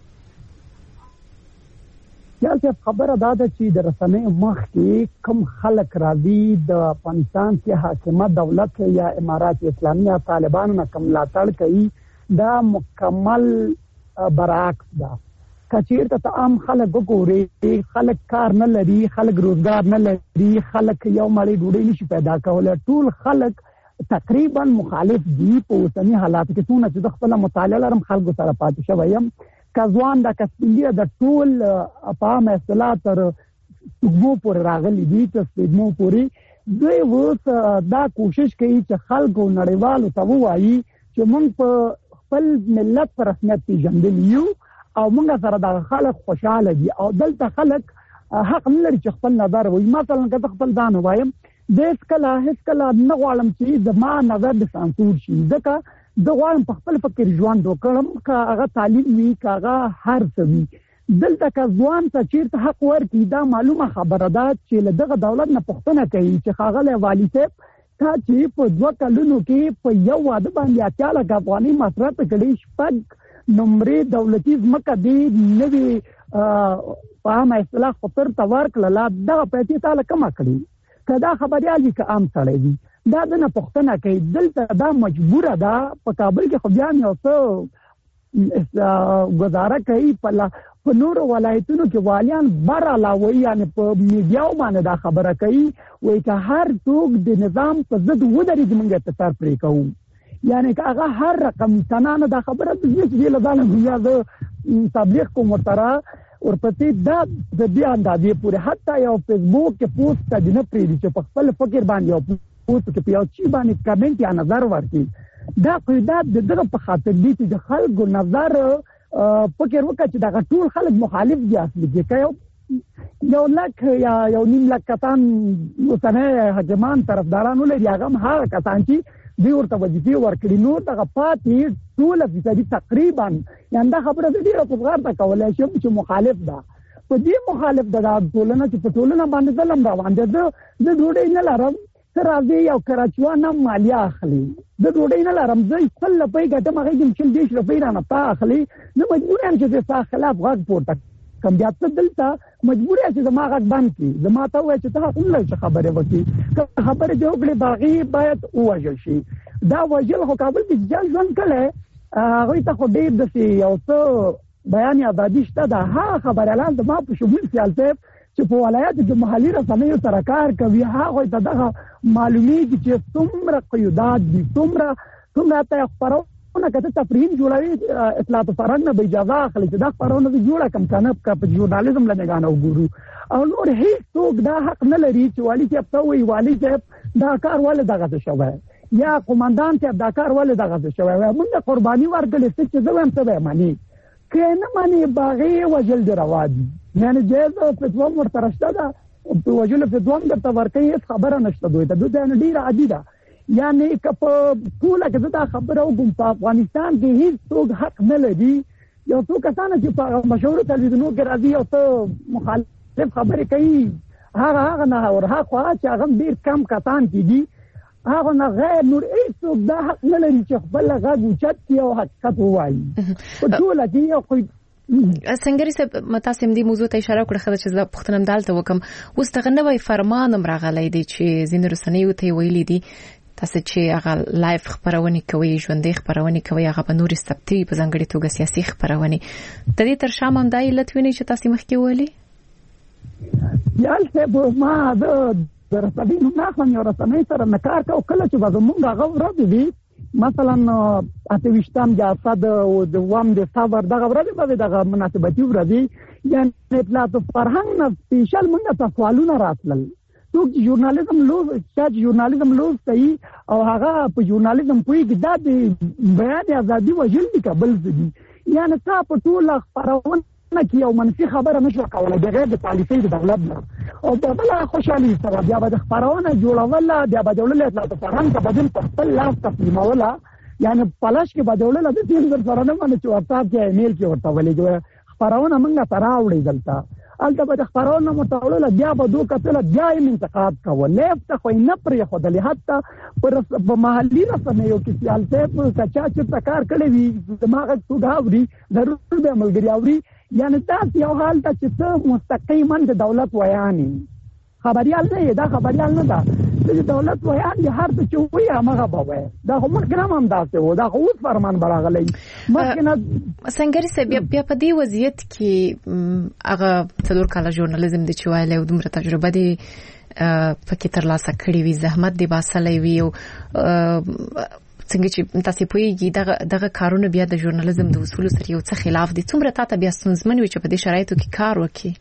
یا چې خبره دا ده چې د رسنۍ مخ کې کم خلک راځي د افغانستان کې حاکمه دولت یا امارات اسلامي یا طالبانو نه کم لاتړ کوي دا مکمل برعکس ده کچیرته ته عام خلک وګوري خلک کار نه لري خلک روزګار نه لري خلک یو مړی ډوډۍ نشي پیدا کولای ټول خلک تقریبا مخالف دي په اوسني حالات کې څونه چې د خپل مطالعه لرم خلکو سره پاتې شوی یم کزوان د کسبیه د ټول په اصطلاح تر سپوږمو پورې راغلي دي چې سپوږمو پورې دوی اوس دا کوشش کوي چې خلکو نړیوالو ته ووایي چې موږ په خپل ملت پر رسمیت پیژندل یو او موږ سره د خلک خوشاله دي او دلته خلک حق نه لري چې خپل نظر وایي. مثلا که خپل ځان وایم د هیڅ کله هیڅ کله نه غواړم چې زما نظر د سانسور شي ځکه د غواړم په خپل فکر ژوند وکړم که هغه تعلیم وي که هغه هر څه وي. دلته که ځوان ته چیرته حق ورکړي دا معلومه خبره ده چې له دغه دولت نه پوښتنه کوي چې ښاغلی والي صاحب تا چې په دوه کلونو کې په یو واده باندې اتیا لکه افغانۍ مصرف کړي شپږ نمرې دولتي ځمکه دې نوې په عامه اصطلاح خطر ته ورکړله دغه پیسې تاله کمه کړي که دا خبریال وي که عام سړی وي دا د نه پوښتنه کوي. دلته دا مجبوره ده په کابل کې خو بیا یو څه ګزاره کوي په نورو ولایتونو کې والیان بر علاوه یعنې په میډیاو باندې دا خبره کوي وایي که هر څوک د نظام په ضد ودرېږي موږ یې ته سر پرې کوو یعنې که هغه هر رقم تنانه دا خبره د دې چې له ځانه بیا د تبلیغ کوم ورته ورپسې دا د دې اندازې پورې حتی یو فیسبوک کې پوسټ ته دې نه پرېږدي چې په خپل فکر باندې یو پوسټ کې په یو چي باندې کمنټ یا نظر ورکړي دا خو دا د دغه په خاطر دي چې د خلکو نظر فکر وکړه چې دغه ټول خلک مخالف دي اصلي کې که یو لک یا یو نیم لک کسان اوسنی حاکمان طرفداران ولري هغه هم هغه کسان چې دوی ورته وظیفې ورکړي نور دغه پاتې ټوله فیصدي تقریبا یعنې دا خبره زه ډېره په زغر ته کولی شم چې مخالف ده په دې مخالف ده دا ټولنه چې په ټولنه باندې ظلم روان دی زه زه ډوډۍ نه لرم ته راځې یو کراچوان هم مالیه اخلي زه ډوډۍ نه لرم زه خپل روپۍ ګټم هغې کې شل دېرش روپۍ رانه تا اخلي زه مجبور یم چې زه ستا خلاف غږ پورته کم بیا ته دلته مجبور یې چې زما غږ بند کړي زما ته ووایه چې ته حق نه لرې چې خبرې وکړي که خبرې دې وکړې د هغې باید ووژل شي. دا وژل خو کابل کې جل ژوند کلی هغوی ته خو ډېر داسې یو څه بیان ازادي شته ده هغه خبریالان زما په شمول سیال صاحب چې په ولایاتو کې محلي رسنیو سره کار کوي هغوی ته دغه معلومیږي چې څومره قیودات دي څومره څومره ته خپرونه که ته تفریحي جوړوي اطلاعات فرهنګ نه به اجازه اخلي چې دا خپرونه دې جوړه کړم که نه که په ژورنالیزم له نګاه نه وګورو او نور هېڅوک دا حق نه لري چې والي صاحب ته وایي والي صاحب دا کار ولې دغسې شوی یا قومندان صاحب دا کار ولې دغسې شوی وایي موږ قرباني ورکړې څه چې زه وایم ته به یې منې که یې نه منې باغې وژل دې روا دي یعنې جایز فتوا ورته شته ده په وژلو فتوا هم درته ورکوي هېڅ خبره نشته دوی ته دوی ته یعنې ډېره عادي ده یعنې که په ټوله کې زه دا خبره وکړم په افغانستان کې هېڅوک حق نه لري یو څو کسانه چې په مشهورو تلویزیونو کې راځي او څه مخالف خبرې کوي هغه هغه نه ورها خوا چې هغه ډېر کم کسان کېږي هغه نه غیر نور هېڅوک دا حق نه لري چې خپل غږ اوچت کړي او حقیقت ووایي په ټوله کې یو سنگری صاحب متاسم دې موضوع ته اشاره وکړه خو چې زه پوښتنه دالته وکم اوس دغه نوی فرمان هم راغلی دی چې ځینې رسنیو ته ویلي دي تاسو چې هغه لایف خبرونه کوي ژوندۍ خبرونه کوي هغه به نور ثبتي په ځانګړي توګه سیاسي خبرونه د دې تر شا هم دا علت ویني چې تاسو مخکې ویلي یال څه ما د رسنیو نه خو یو رسنۍ سره نکار کوي کله چې به زمونږ هغه ورځ دي مثلا اته ویشتم جاسد او د وام د صبر دغه ورځ به دغه مناسبتي ورځ یعنې اطلاعات فرهنګ نه سپیشل موږ ته سوالونه راتلل څوک چې ژورنالیزم لوز چې ژورنالیزم لوز کوي او هغه په ژورنالیزم پوهېږي دا د بیان ازادي وژل دي که بل څه دي یعنې تا په ټوله خپرونه کې یو منفي خبره نه شوه کولی بغیر د پالیسۍ د دولت نه او د بله خوشحالي سره بیا به د خپرونه جوړوله بیا به د ولې اطلاعات فرهنګ ته بدل په خپل لاس تسلیموله یعنې پلش کې به د ولې د دې در سره نه منه چې واتساپ کې ایمیل کې ورته ولېږي خپرونه موږ ته راوړئ دلته هلته به د خپرونه مو ته وړله بیا به دو کتله بیا یې انتقاد کوه لیف ته خو یې نه پرېښودلې حتی په محلي رسنیو کې سیال صاحب که چا چېرته کار کړی وي زما غږ څوک اوري ضرور به ملګري اوري یعنې داسې یو حال ته چې ته مستقیما د دولت ویان یې خبریال نه یې دا خبریال نه ده چې دولت ویان یې هر څه چې وایي همغه به وایي دا خو مخکې هم همداسې و دا خو اوس فرمان به راغلی مخکې نه سنګري صاحب بیا په دې وضعیت کې هغه څلور کاله ژورنالیزم دی چې ویلی او دومره تجربه دی پکې ترلاسه کړی وي زحمت دی باسلې وي او څنګه چې تاسو پوهیږئ دغه دغه کارونه بیا د ژورنالیزم د اصولو سره یو څه خلاف دي څومره تاسو بیا ستونزمن وي چې په دې شرایطو کې کار وکړي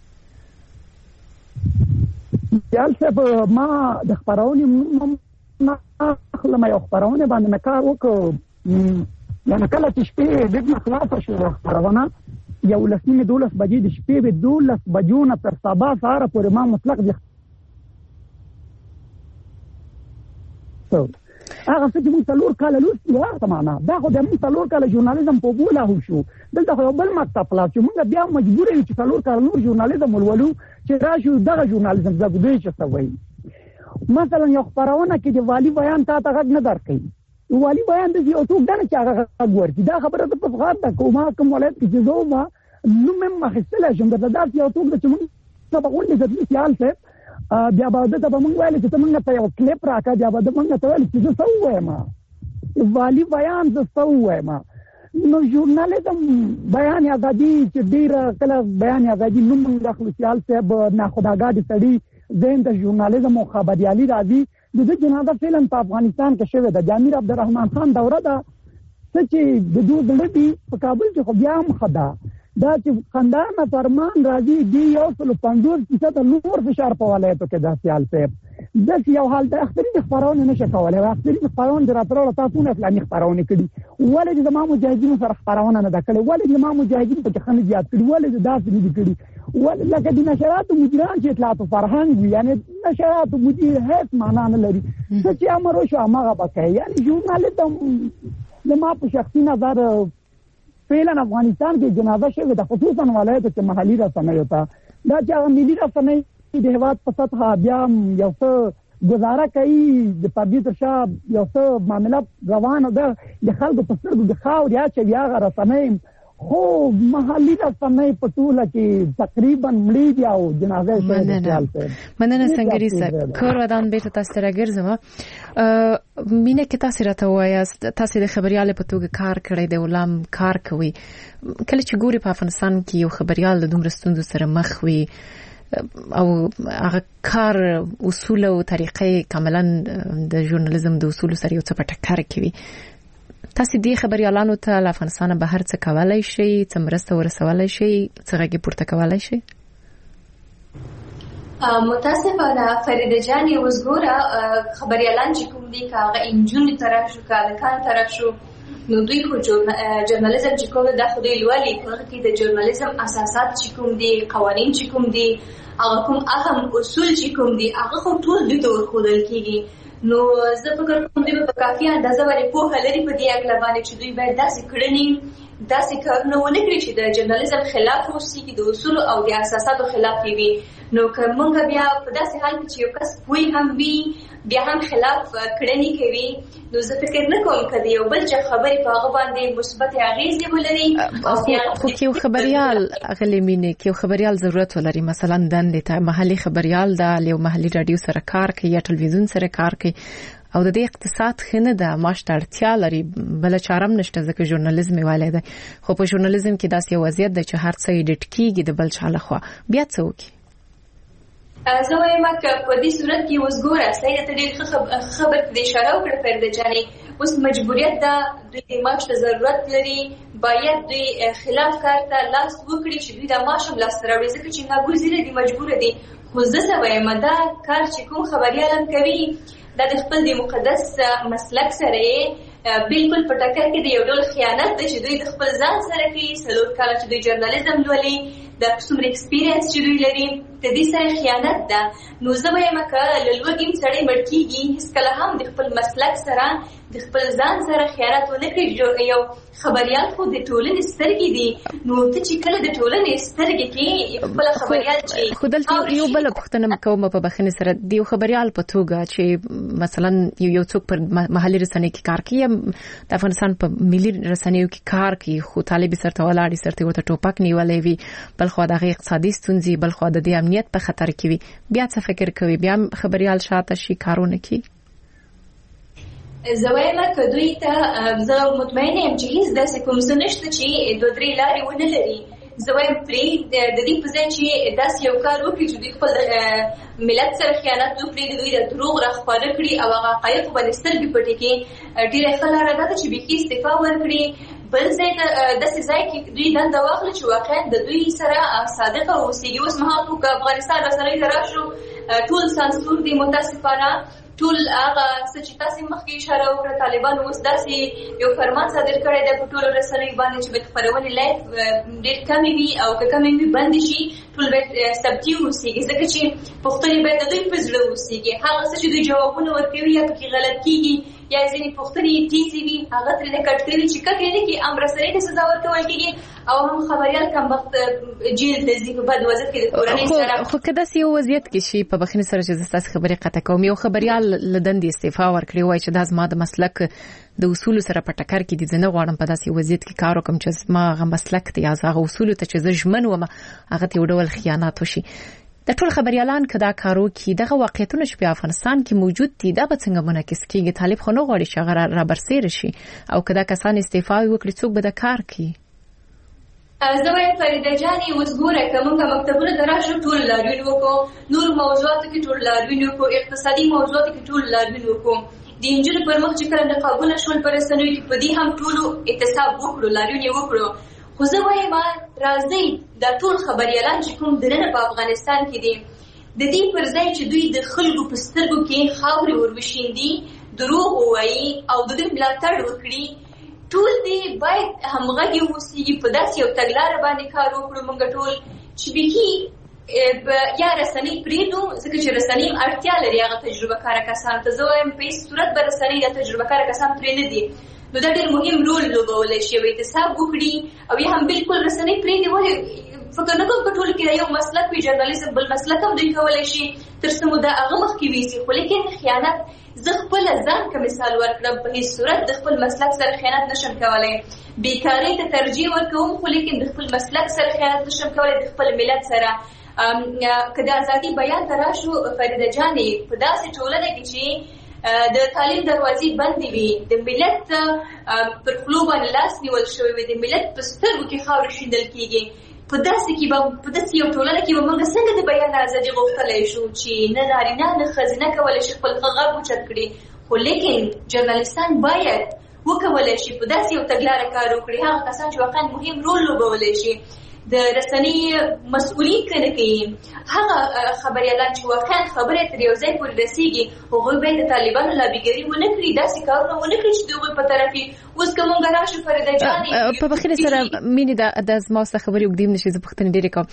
یال څه ما د خبرونې ما خلک یو خبرونه باندې کار وکړ یعنی کله چې شپې د خلاص شو خبرونه یو لسمه دولس بجې د شپې به دولس بجو نه تر سبا سهار پورې ما مطلق دي هغه څه چې موږ څلور کاله لوستي وو هغه معنا دا خو د موږ څلور کاله ژورنالیزم په بوله هو شو دلته خو بل مکتب خلاص چې موږ بیا مجبور یو چې څلور کاله نور ژورنالیزم ولولو چې راشو دغه ژورنالیزم زده دوی چې څه وایي مثلا یو خبرونه کې د والی بیان تا ته غږ نه درکې والی بیان د یو څوک دنه چې هغه غږ ورته دا خبره ته په غاړه ده کومه کوم ولایت کې زه ما نو مې مخسله شم د داسې یو څوک چې موږ په غونډه د سیال څه بیا به د ته موږ ویل چې موږ ته یو کلیپ راکا بیا به موږ ته ویل چې زه څه وایم والی بیان زه څه وایم نو ژورنالیزم بیان ازادي چې ډیر کله بیان ازادي نو موږ د خپل صاحب ناخداګاه سړي زین د ژورنالیزم او خبريالي راځي د دې جنازه فعلا په افغانستان کې شوې ده جامیر عبدالرحمن خان دوره ده چې د دوه دلبي په کابل کې خو بیا هم خدا دا چې خندانه فرمان راځي دی یو سل پنځوس فیصد نور فشار په ولایتو کې د سیال صاحب د یو حال د اختري خبرونه نشه کولای اختري خبرونه دراتره تاسو نه اسلامي خبرونه کړي ولې د ما مجاهدینو سره خبرونه نه دکړي ولې د ما مجاهدین په خنه زیات کړي ولې د داسې دي کړي ولې لکه د نشرات مدیران چې اطلاعات فرهنګ یعنی نشرات مدیر هیڅ معنا نه لري چې امر وشو هغه بکای یعنی ژورنالیزم لما په شخصي نظر فعلا افغانستان کې جنازه شوه د خصوصا ولایت کې محلي رسنۍ وتا دا چې ملي رسنۍ د هواد په سطح بیا یو څه گزاره کوي د پابلیک شاب یو څه معاملات روانه ده د خلکو په سترګو د خاور یا چې بیا رسنۍ خو محلي رسنۍ په ټوله کې تقریبا مړي دي او جنازه شوه مننه سنگری صاحب کور ودان بیت تاسو راګرځم مینه کې تاسو راته وایاست تاسو د خبريال په توګه کار کړی دی ولام کار کوي کله چې ګوري په افغانستان کې یو خبريال د دومره ستونزو سره مخ وي او هغه کار اصول او طریقې کاملا د ژورنالیزم د اصول سره یو څه په ټکر کوي تاسو دې خبريالانو ته له افغانستان بهر څه کولای شي څه مرسته ورسولای شي څه غږی پورته کولای شي متاسفانه فریده جان وزګوره خبريالان چې کوم دي کاغه انجونی طرف شو کالکان طرف شو نو دوی خو ژورنالیزم چې کوم د خدای لولي کې د ژورنالیزم اساسات چې کوم دي قوانين چې کوم دي هغه کوم اهم اصول چې کوم دي هغه خو ټول دوی ته ورخودل کیږي نو زه فکر کوم دوی په کافي اندازه باندې په هلري په دې اګل باندې چې دوی باید داسې کړنی داسې کارونه ونه کړی چې د ژورنالیزم خلاف وسی کې د اصول او د اساساتو خلاف وي نو کومه بیا په داسې حال کې چې یو کس پوي هم وي بیا هم خلاف کړنی کوي نو زه فکر نه کوم کدی یو بل چې خبرې په هغه باندې مثبت اغیزې ولري او خو یو خبريال اغلی مینه کې یو خبريال ضرورت ولري مثلا دندې ته محلي خبريال دا له محلي رادیو سره کار کوي یا ټلویزیون سره کار کوي او د دې اقتصاد خنه ده ماشته اړتیا لري بل چارم نشته ځکه ژورنالیزم والے ده خو په ژورنالیزم کې داسې وضعیت ده چې هر څه ایډیټ کیږي د بل چا لخوا بیا څه وکړي زه وایم چې په دې صورت کې وزګوره سید ته ډېر خبر دې اشاره وکړه فرد جاني اوس مجبوریت ده د ماشته ضرورت لري باید د خلاف کار ته لاس وکړي چې دوی د ماشوم لاس راوړي ځکه چې ناګزیره دي مجبور دي خو زه وایم دا کار چې کوم خبريالان کوي دا د خپل د مقدس مسلک سره بالکل په ټکر کې دی یو ډول خیانت دی چې دوی د خپل ځان سره کوي څلور کاله چې دوی ژورنالیزم لولي د څومره ایکسپیرینس چې دوی لري د دې سره خیانت ده نو زه وایم چې لږیم سړی مړ کیږي هیڅ کله هم د خپل مسلک سره د خپل ځان سره خیانت ونه کوي یو خبريال خو د ټولنې سترګې دي نو ته چې کله د ټولنې سترګې کې خپل خبريال چې خو دلته یو بل پوښتنه کوم په بخښنې سره د یو خبريال په توګه چې مثلا یو یو څوک پر محلي رسنۍ کې کار کوي د افغانستان په ملي رسنیو کې کار کوي خو طالب سره ولاړ سره ورته ټوپک نیولې وي بل خو د اقتصادي ستونزې بل خو د امنیت په خطر کې وي بیا څه فکر کوي بیا خبريال شاته شي کارونه کوي زه وایم چې دوی ته زه مطمئنه یم چې هیڅ داسې کوم څه نشته چې دوه درې لارې ونه لري زه وایم پرې د دې په ځای چې داسې یو کار وکړي چې دوی خپل ملت سره خیانت وکړي، دوی د دروغ راخپاره کړي او هغه حقایق باندې سترګې پټې کړي. ډېره ښه لاره دا ده چې بیخي استعفا ورکړي، بل ځای ته داسې ځای کې دوی دنده واخلي چې واقعا د دوی سره صادقه واوسېږي. اوس مهال خو که افغانستان رسنۍ ته راشو ټول سانسور دي متاسفانه، ټول هغه څه چې تاسې مخکې اشاره وکړه طالبانو اوس داسې یو فرمان صادر کړی دی په ټولو رسنیو باندې چې باید خپرونې لایف ډېر کمې وي او که کمې وي بندې شي، ټول باید ثبتي واوسېږي ځکه چې پوښتنې باید د دوی په زړه واوسېږي. هغه څه چې دوی جوابونه ورکوي یا پکې غلط کېږي یا ځینې پوښتنې تیزې وي هغه ترېنه کټ کړي چې کټ یې نه کړي ام رسنۍ ته سزا ورکول کېږي او هم خبریال کمبخت جیل ته ځي په بد وضعیت کې د کورنۍ سره. خو که داسې یو وضعیت کې شي په بخښنې سره چې زه ستاسې خبرې قطع کوم، یو خبریال له دندې استعفا ورکړي وایي چې دا زما د مسلک د اصولو سره په ټکر کې دي، زه نه غواړم په داسې وضعیت کې کار وکړم چې زما هغه مسلک دی یا هغه اصولو ته چې زه ژمن وم هغه ته یو ډول خیانت وشي. د ټول خبريالان کدا کارو کې دغه واقعیتونه چې په افغانستان کې موجود دي دا به څنګه منعکس کیږي؟ طالب خو نه غواړي چې هغه را برسېر شي او کدا کسان استعفا وکړي څوک به د کار کوي؟ زه وایم فریده جانې اوس ګوره که موږ مکتبونه ته راشو ټول لاریون وکړو، نورو موضوعاتو کې ټول لاریون وکړو، اقتصادي موضوعاتو کې ټول لاریون وکړو، د نجونو پر مخ چې کله نقابونه شول په رسنیو کې په دې هم ټولو اعتصاب وکړو، لاریون یې وکړو. خو زه وایم راځئ دا ټول خبریالان چې کوم دننه په افغانستان کې دي د دې پر ځای چې دوی د خلکو په سترګو کې خاورې وروشیندي، دروغ ووایي او د دوی ملاتړ وکړي، ټول دی باید همغږي اوسېږي، په داسې یو تګلاره باندې کار وکړو موږ ټول چې بیخي یا رسنۍ پرېږدو ځکه چې رسنۍ اړتیا لري هغه تجربه کاره کسانو ته. زه وایم په هېڅ صورت به رسنۍ د تجربه کاره کسان پرې نه دي، نو دا ډېر مهم رول لوبولی شي او اعتصاب وکړي او یا هم بالکل رسنۍ پرېږدي. ولې فکر نه کوم په ټولو کې یو مسلک وي ژورنالیزم بل مسلک هم دوی کولی شي تر څه موده هغه مخکې ویسي، خو لیکن خیانت زه خپله ځان که مثال ورکړم په هېڅ صورت د خپل مسلک سره خیانت نشم کولی. بیکارۍ ته ترجیح ورکوم خو لیکن د خپل مسلک سره خیانت نشم کولی، د خپل ملت سره. که د ازادي بیان ته راشو فریده جانې په داسې ټولنه کې چې د تعلیم دروازې بندې وي، د ملت پر خولو باندې لاس نیول شوی وي، د ملت په سترګو کې خاورې شیندل کېږي، په داسې کې به په داسې یو ټولنه کې به موږ څنګه د بیان ازادي غوښتلی شو چې نه نارینه نه ښځینه کولی شي خپل غږ اوچت کړي. خو لیکن ژورنالیستان باید وکولی شي په داسې یو تګلاره کار وکړي، هغه کسان چې واقعا مهم رول لوبولی شي د رسنۍ مسؤلین که نه کوي، هغه خبریالان چې واقعا خبرې تر یو ځای پورې رسېږي هغوی باید د طالبانو لابیګري ونه کړي، داسې کارونه ونه کړي چې د هغوی په طرف وي. اوس که مونږ راشو فریده جانې په بخښنې سره مینې د زما ورسته خبرې اوږدې هم نه شي، زه پوښتنې ډېرې کوم.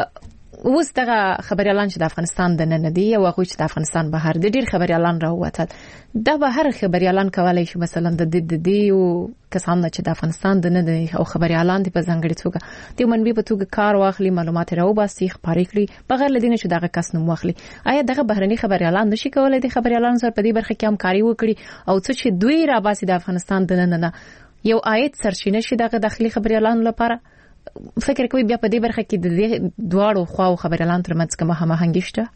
اوس دغه خبریالان چې د افغانستان دننه دي او هغوی چې د افغانستان بهر دي ډېر خبریالان راووتل، دا به هر خبریالان کولی شي مثلا د دې د دې کسان چې د افغانستان دننه دي او خبریالان دي په ځانګړې توګه د منبع په توګه کار واخلي، معلومات راوباسي، خپاره کړي بغیر له دې نه چې دغه کس نوم واخلي. آیا دغه بهرني خبریالان نشي کولی د خبریالانو سره په دې برخه کې همکاري وکړي او څه چې دوی راباسي د افغانستان دننه نه یو عاید سرچینه شي دغه داخلي خبریالانو لپاره؟ فکر کوي بیا په دې برخه کې د دواړو خواو خبریالانو ترمنځ کومه هماهنګي شته؟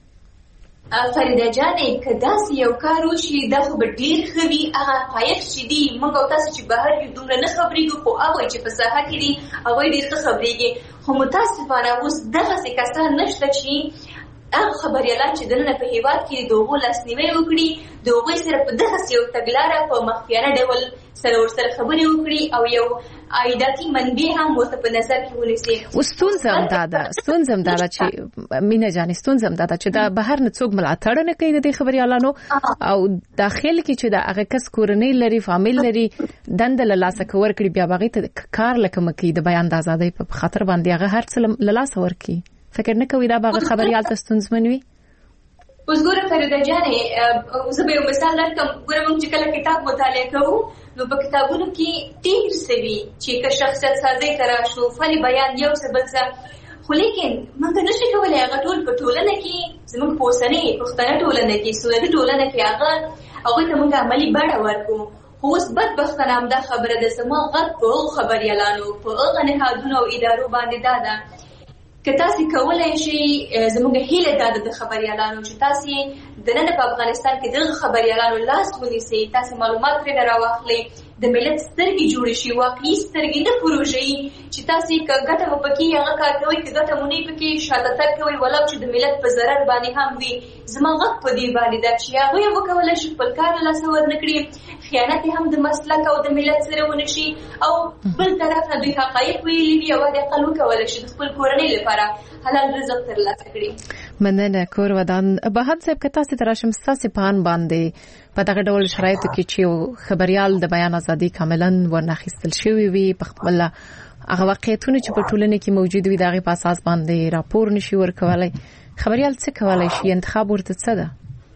فریده جانې که داسې یو کار وشي دا خو به ډېر ښه وي. هغه حقایق چې دي موږ او تاسو چې بهر یو دومره نه خبرېږو، خو هغوی چې په ساحه کې دي هغوی ډېر ښه خبرېږي. خو متاسفانه اوس دغسې کسان نشته چې هغه خبریالان چې دننه په هېواد کې د هغو لاسنیوی وکړي، د هغوی سره په دغسې یو تګلاره په مخفیانه ډول سره ورسره خبرې وکړي او یو عایداتي منبع هم ورته په نظر کې ونیسي. اوس ستونزه همدا ده ستونزه همدا ده چې مینه جانې ستونزه همدا ده چې د بهر نه څوک ملاتړ نه کوي د دې خبریالانو او داخل کې چې د هغه کس کورنۍ لري، فامیل لري، دنده له لاسه ورکړي، بیا هغې ته کار لکه مکي د بیان د ازادۍ په خاطر باندې هغه هر څه له لاسه ورکړي. فکر نه کوي دا به خبریال ته ستونزمن وي؟ اوس ګوره فریده جانې زه به یو مثال درکړم. ګوره موږ چې کله کتاب مطالعه کوو نو په کتابونو کې ډېر څه وي چې که شخصیت سازۍ ته راشو فل بیان یو څه بل څه، خو لیکن موږ نشو کولی هغه ټول په ټولنه کې زموږ په اوسنۍ پښتنه ټولنه کې سنتي ټولنه کې هغه هغوی ته موږ عملي بڼه ورکړو. خو اوس بدبختانه همدا خبره ده، زما غږ په هغو خبریالانو په هغه نهادونو او ادارو باندې دا ده که تاسې کولی شئ زموږ هیله دا ده د خبریالانو چې تاسې دننه په افغانستان کې دغه خبریالانو لاس ونیسئ، تاسې معلومات ترېنه راواخلئ، د ملت سترګې جوړې شي، واقعي سترګې نه پروژې چې تاسو ګټه وپکې هغه کار کوي که ګټه مونږ پکې شاته تګ کوي ولو چې د ملت په ضرر باندې هم وي. زما غږ په دې باندې ده چې هغوی وکولی شي خپل کار له لاسه ورنکړي، خیانت هم د مسلک او د ملت سره ونه شي، او بل طرف نه دوی حقایق ویلي وي او د عقل وکولی شي د خپل کورنۍ لپاره حلال رزق ترلاسه کړي. مننه کور ودان. بهاد صاحب که تاسو تراشم ستاسو په ان باندې په دغه ډول شرایطو کې چې خبريال د بیان ازادي کاملا ورناخیستل شوی وي، په خپل هغه واقعیتونه چې په ټولنه کې موجود وي دغه په اساس باندې راپور نشي ورکولای، خبريال څه کولای شي؟ انتخاب ورته څه ده؟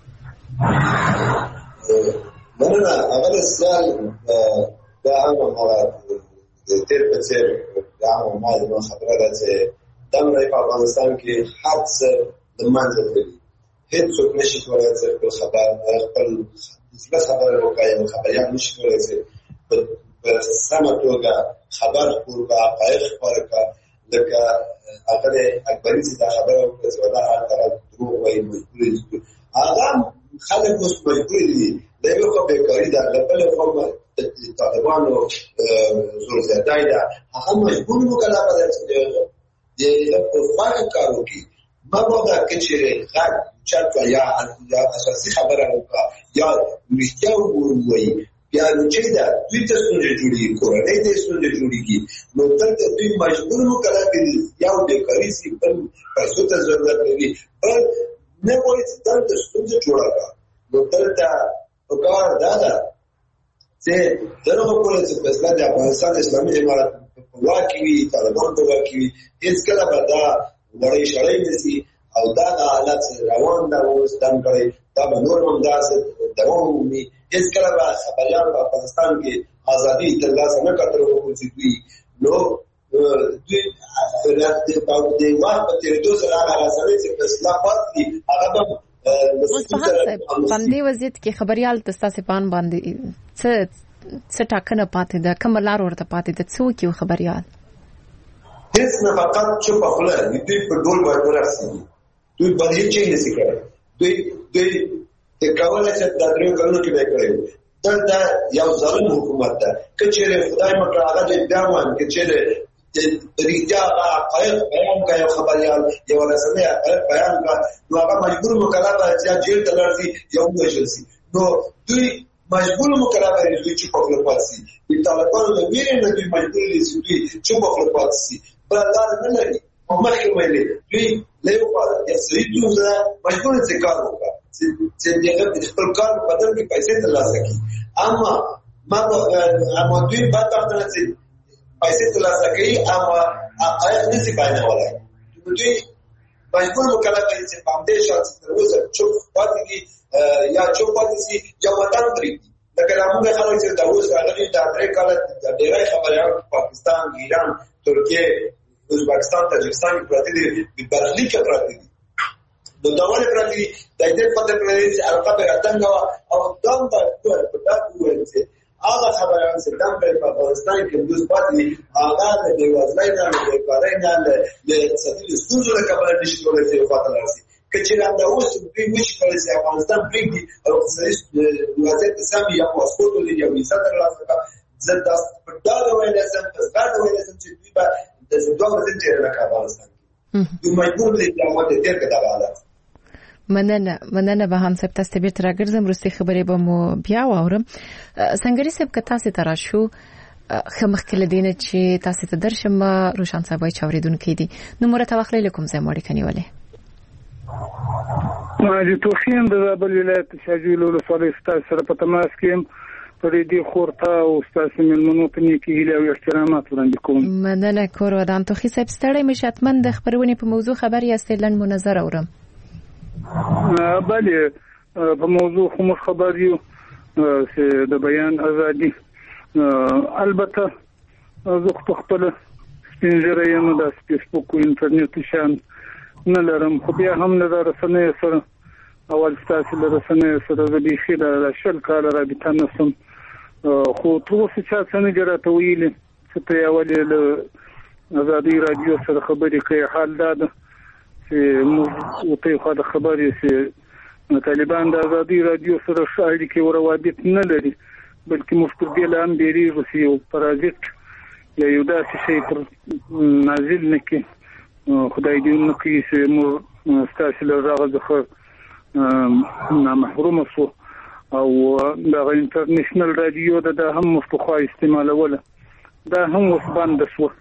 مننه. اول سوال دا هم مواد تیر په تیر دا هم مواد خبره ده چې دمره په افغانستان کې هر څه د منځه تللی، هیڅوک نشي کولای چې خپل خبر خپل خبره وکړي، خبريال نشي کولای چې په سمه توګه خبر خپور کا حقایق خپور کا لکه هغه اکبري چې دا خبره وکړي چې دا هر طرف دروغ وایي، مجبور دي. هغه خلک اوس مجبور دي، د یو خو بیکاري ده، د بل خو طالبانو زور زیاتی ده، هغه مجبور مکلفه ده چې د په خواږه کارو کې مبادا کچره غږ چاته یا اساسي خبره وکړه یا رښتیا ووایي، بیا نو چې دا دوی ته ستونزې جوړېږي، کورنۍ ته ستونزې جوړېږي، نو دلته دوی مجبور مکلف دي یا بیکاري سي، بل پیسو ته ضرورت لري، بل نه وایي چې دلته ستونزې جوړه کړه. نو دلته پکار دا ده چې دغه پولیس په اسلام د افغانستان اسلامي امارات په واکې وي، طالبان په واکې وي، هېڅکله به دا وړۍ شړۍ نشي او دا حالت روان ده اوس دم کړی، دا به نور هم داسې دوام ومومي. هېڅکله به خبریال په افغانستان کې ازادي ترلاسه نه کړي تر هغو چې دوی نو دوی د وخت په تېرېدو سره هغه رسنۍ چې په اصلاح پاتې دي هغه به اوس په همدې وضعیت کې خبریال د ستاسې په ان باندې څه څه ټاکنه پاتې ده، کومه لار ورته پاتې ده، څه وکړي خبریال؟ هیڅ نه، فقط چوپه خوله. دوی په ډول باندې ورسېږي، دوی باندې هېڅ شی نشي کړی. دوی دوی کولی چې دا درېیو کلونو کې به یې کړی وو. دلته یو ظالم حکومت ده، که چېرې خدای مه کړه هغه اقدام ووایم، که چېرې رښتیا هغه حقایق بیان کړه، یو خبریال یوه رسنۍ حقایق بیان کړه، نو هغه مجبور مکلف دی چې یا جیل ته لاړ شي یا ووژل شي. نو دوی مجبور مکلف دی دوی چوپه خوله پاتې شي. د طالبانو له ویرې نه دوی مجبور دي چې دوی چوپه خوله پاتې شي، بله لاره نه لري. مخکې ویلې دوی له یو خوا د صحیح ستونزه مجبور دي چې کار وکړه، چې د خپل کار په بدل کې پیسې ترلاسه کړي. اما اما دوی بدبختانه چې پیسې ترلاسه کوي اما حقایق نشي بیانولی. دوی مجبور مکلف دي چې په همدې شان چې تر اوسه چوپ پاتې دي یا چوپ پاتې شي یا وطن پرېږدي. لکه زموږ خلک چې دا اوس راغلي دا درې کاله ډېری خبریال پاکستان، ایران، ترکیې، ازبکستان، تاجکستان کې پراته دي، د برخلیک کې پراته دي. نو دا ولې پراته دي؟ دا دې پته پرې چې حلقه به راټنګه وه او دا هم باید په دا وویل چې هغه خبریال چې دم په افغانستان کې همدوس پاتې دي، هغه د بېوزلۍ نه، له بېکارۍ نه، له اقتصادي ستونزو له کبله نشي کولی چې یو خوا ته لاړ شي. که چېرې همدا اوس دوی وشي کولی چې افغانستان پرېږدي او اقتصادي وضعیت یې سم وي یا پاسپورټ ولري یا ویزا ترلاسه کړه، زه داسې په ډاډه ویلی شم، په زغرده ویلی شم چې دوی به داسې دوه ورځې تېره نه کړه افغانستان کې. دوی مجبور دي چې هغه ته تېر کړه دغه حالت. مننه مننه به هم صاحب تاسو بیرته راګرځم، وروستۍ خبرې به مو بیا واورم. سنگري صاحب که تاسو ته راشو ښه مخکې له دې نه چې تاسو ته درشم، روشن صاحب وایي چې اورېدونکي دي، نومره ته واخلئ له کوم ځای مو اړیکه نیولې؟ ما د توخیم د زابل ولایت شاجویل ولسوالۍ ستاسو سره په تماس کې یم. فريدي خورتا او ستاسو ملمنو ته نیکی هیله او احترامات وړاندې کوم. مننه کور ودان. توخی صاحب ستړی مې شتمن د خبرونې په موضوع خبري یاستئ، لن منظر اورم. بله په موضوع خو خبر یو چې د بیان ازادي، البته زه خو خپل سپینږیری یم، د فیسبوک او انټرنیټ شان نه لرم، خو بیا هم نه د رسنیو سره اول ستاسو له رسنیو سره د بیخي د شل کاله رابطه نه سم، خو تر اوسه چا څه نه دي راته ویلي چې ته یې ولې له ازادي راډیو سره خبرې کوې. حال دا ده چې موږ ورته خو د خبرې چې طالبان د ازادي راډیو سره ښه اړیکې او روابط نه لري، بلکې موږ پر دې لاندې ډېریږو چې یو پرازیت یا یو داسې شی پر نازل نه کړي. خدای دې نه کړي چې موږ ستاسې له هغه څخه نامحرومه شو. او دغه انټرنیشنل رادیو د ده هم موږ پخوا استعمالوله، دا هم اوس بنده شوه.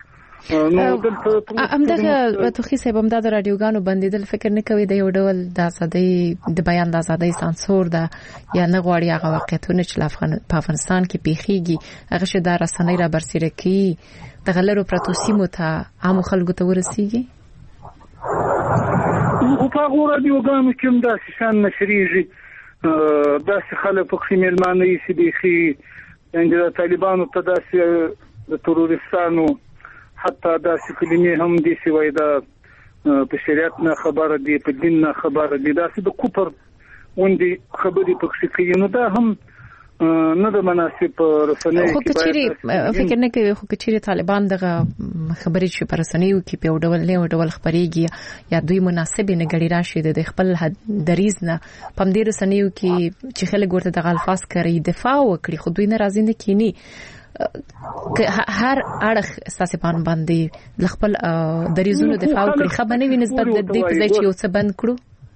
همدغه توخي صاحب همدا د رادیوګانو بندیدل فکر نه کوي د یو ډول د ازادۍ د بیان د ازادۍ سانسور ده یا نه غواړي هغه واقعیتونه چې په افغانستان کې پیښیږي هغه چې دا رسنۍ را برسېره کوي د غلرو پرتو سیمو ته عامو خلکو ته ورسیږي؟ خو په هغو رادیوګانو کې هم داسې شیان نشریږي، داسې خلک پکښې مېلمانه ایسي بیخي، یعنې د طالبانو ته داسې د تروریستانو حتی داسې کلمې هم دي چې وایي دا په شریعت نه خبره دي، په دین نه خبره دي، داسې د کفر غوندې خبرې پکښې کوي. نو دا هم نه د مناسب رسنیو خو که چیرې فکر نه کوي خو که چیرې طالبان دغه خبرې چې په رسنیو کې په یو ډول نه یو ډول خپرېږي یا دوی مناسبې نه ګڼي راشي د خپل دریځ نه په همدې رسنیو کې چې خلک ورته دغه الفاظ کاروي دفاع وکړي، خو دوی نه راضي نه کینی که هر اړخ اساسي پان باندې خپل دریځونو دفاع وکړي خبر نه وي نسبت د دې په ځای چې یو څه بند کړو.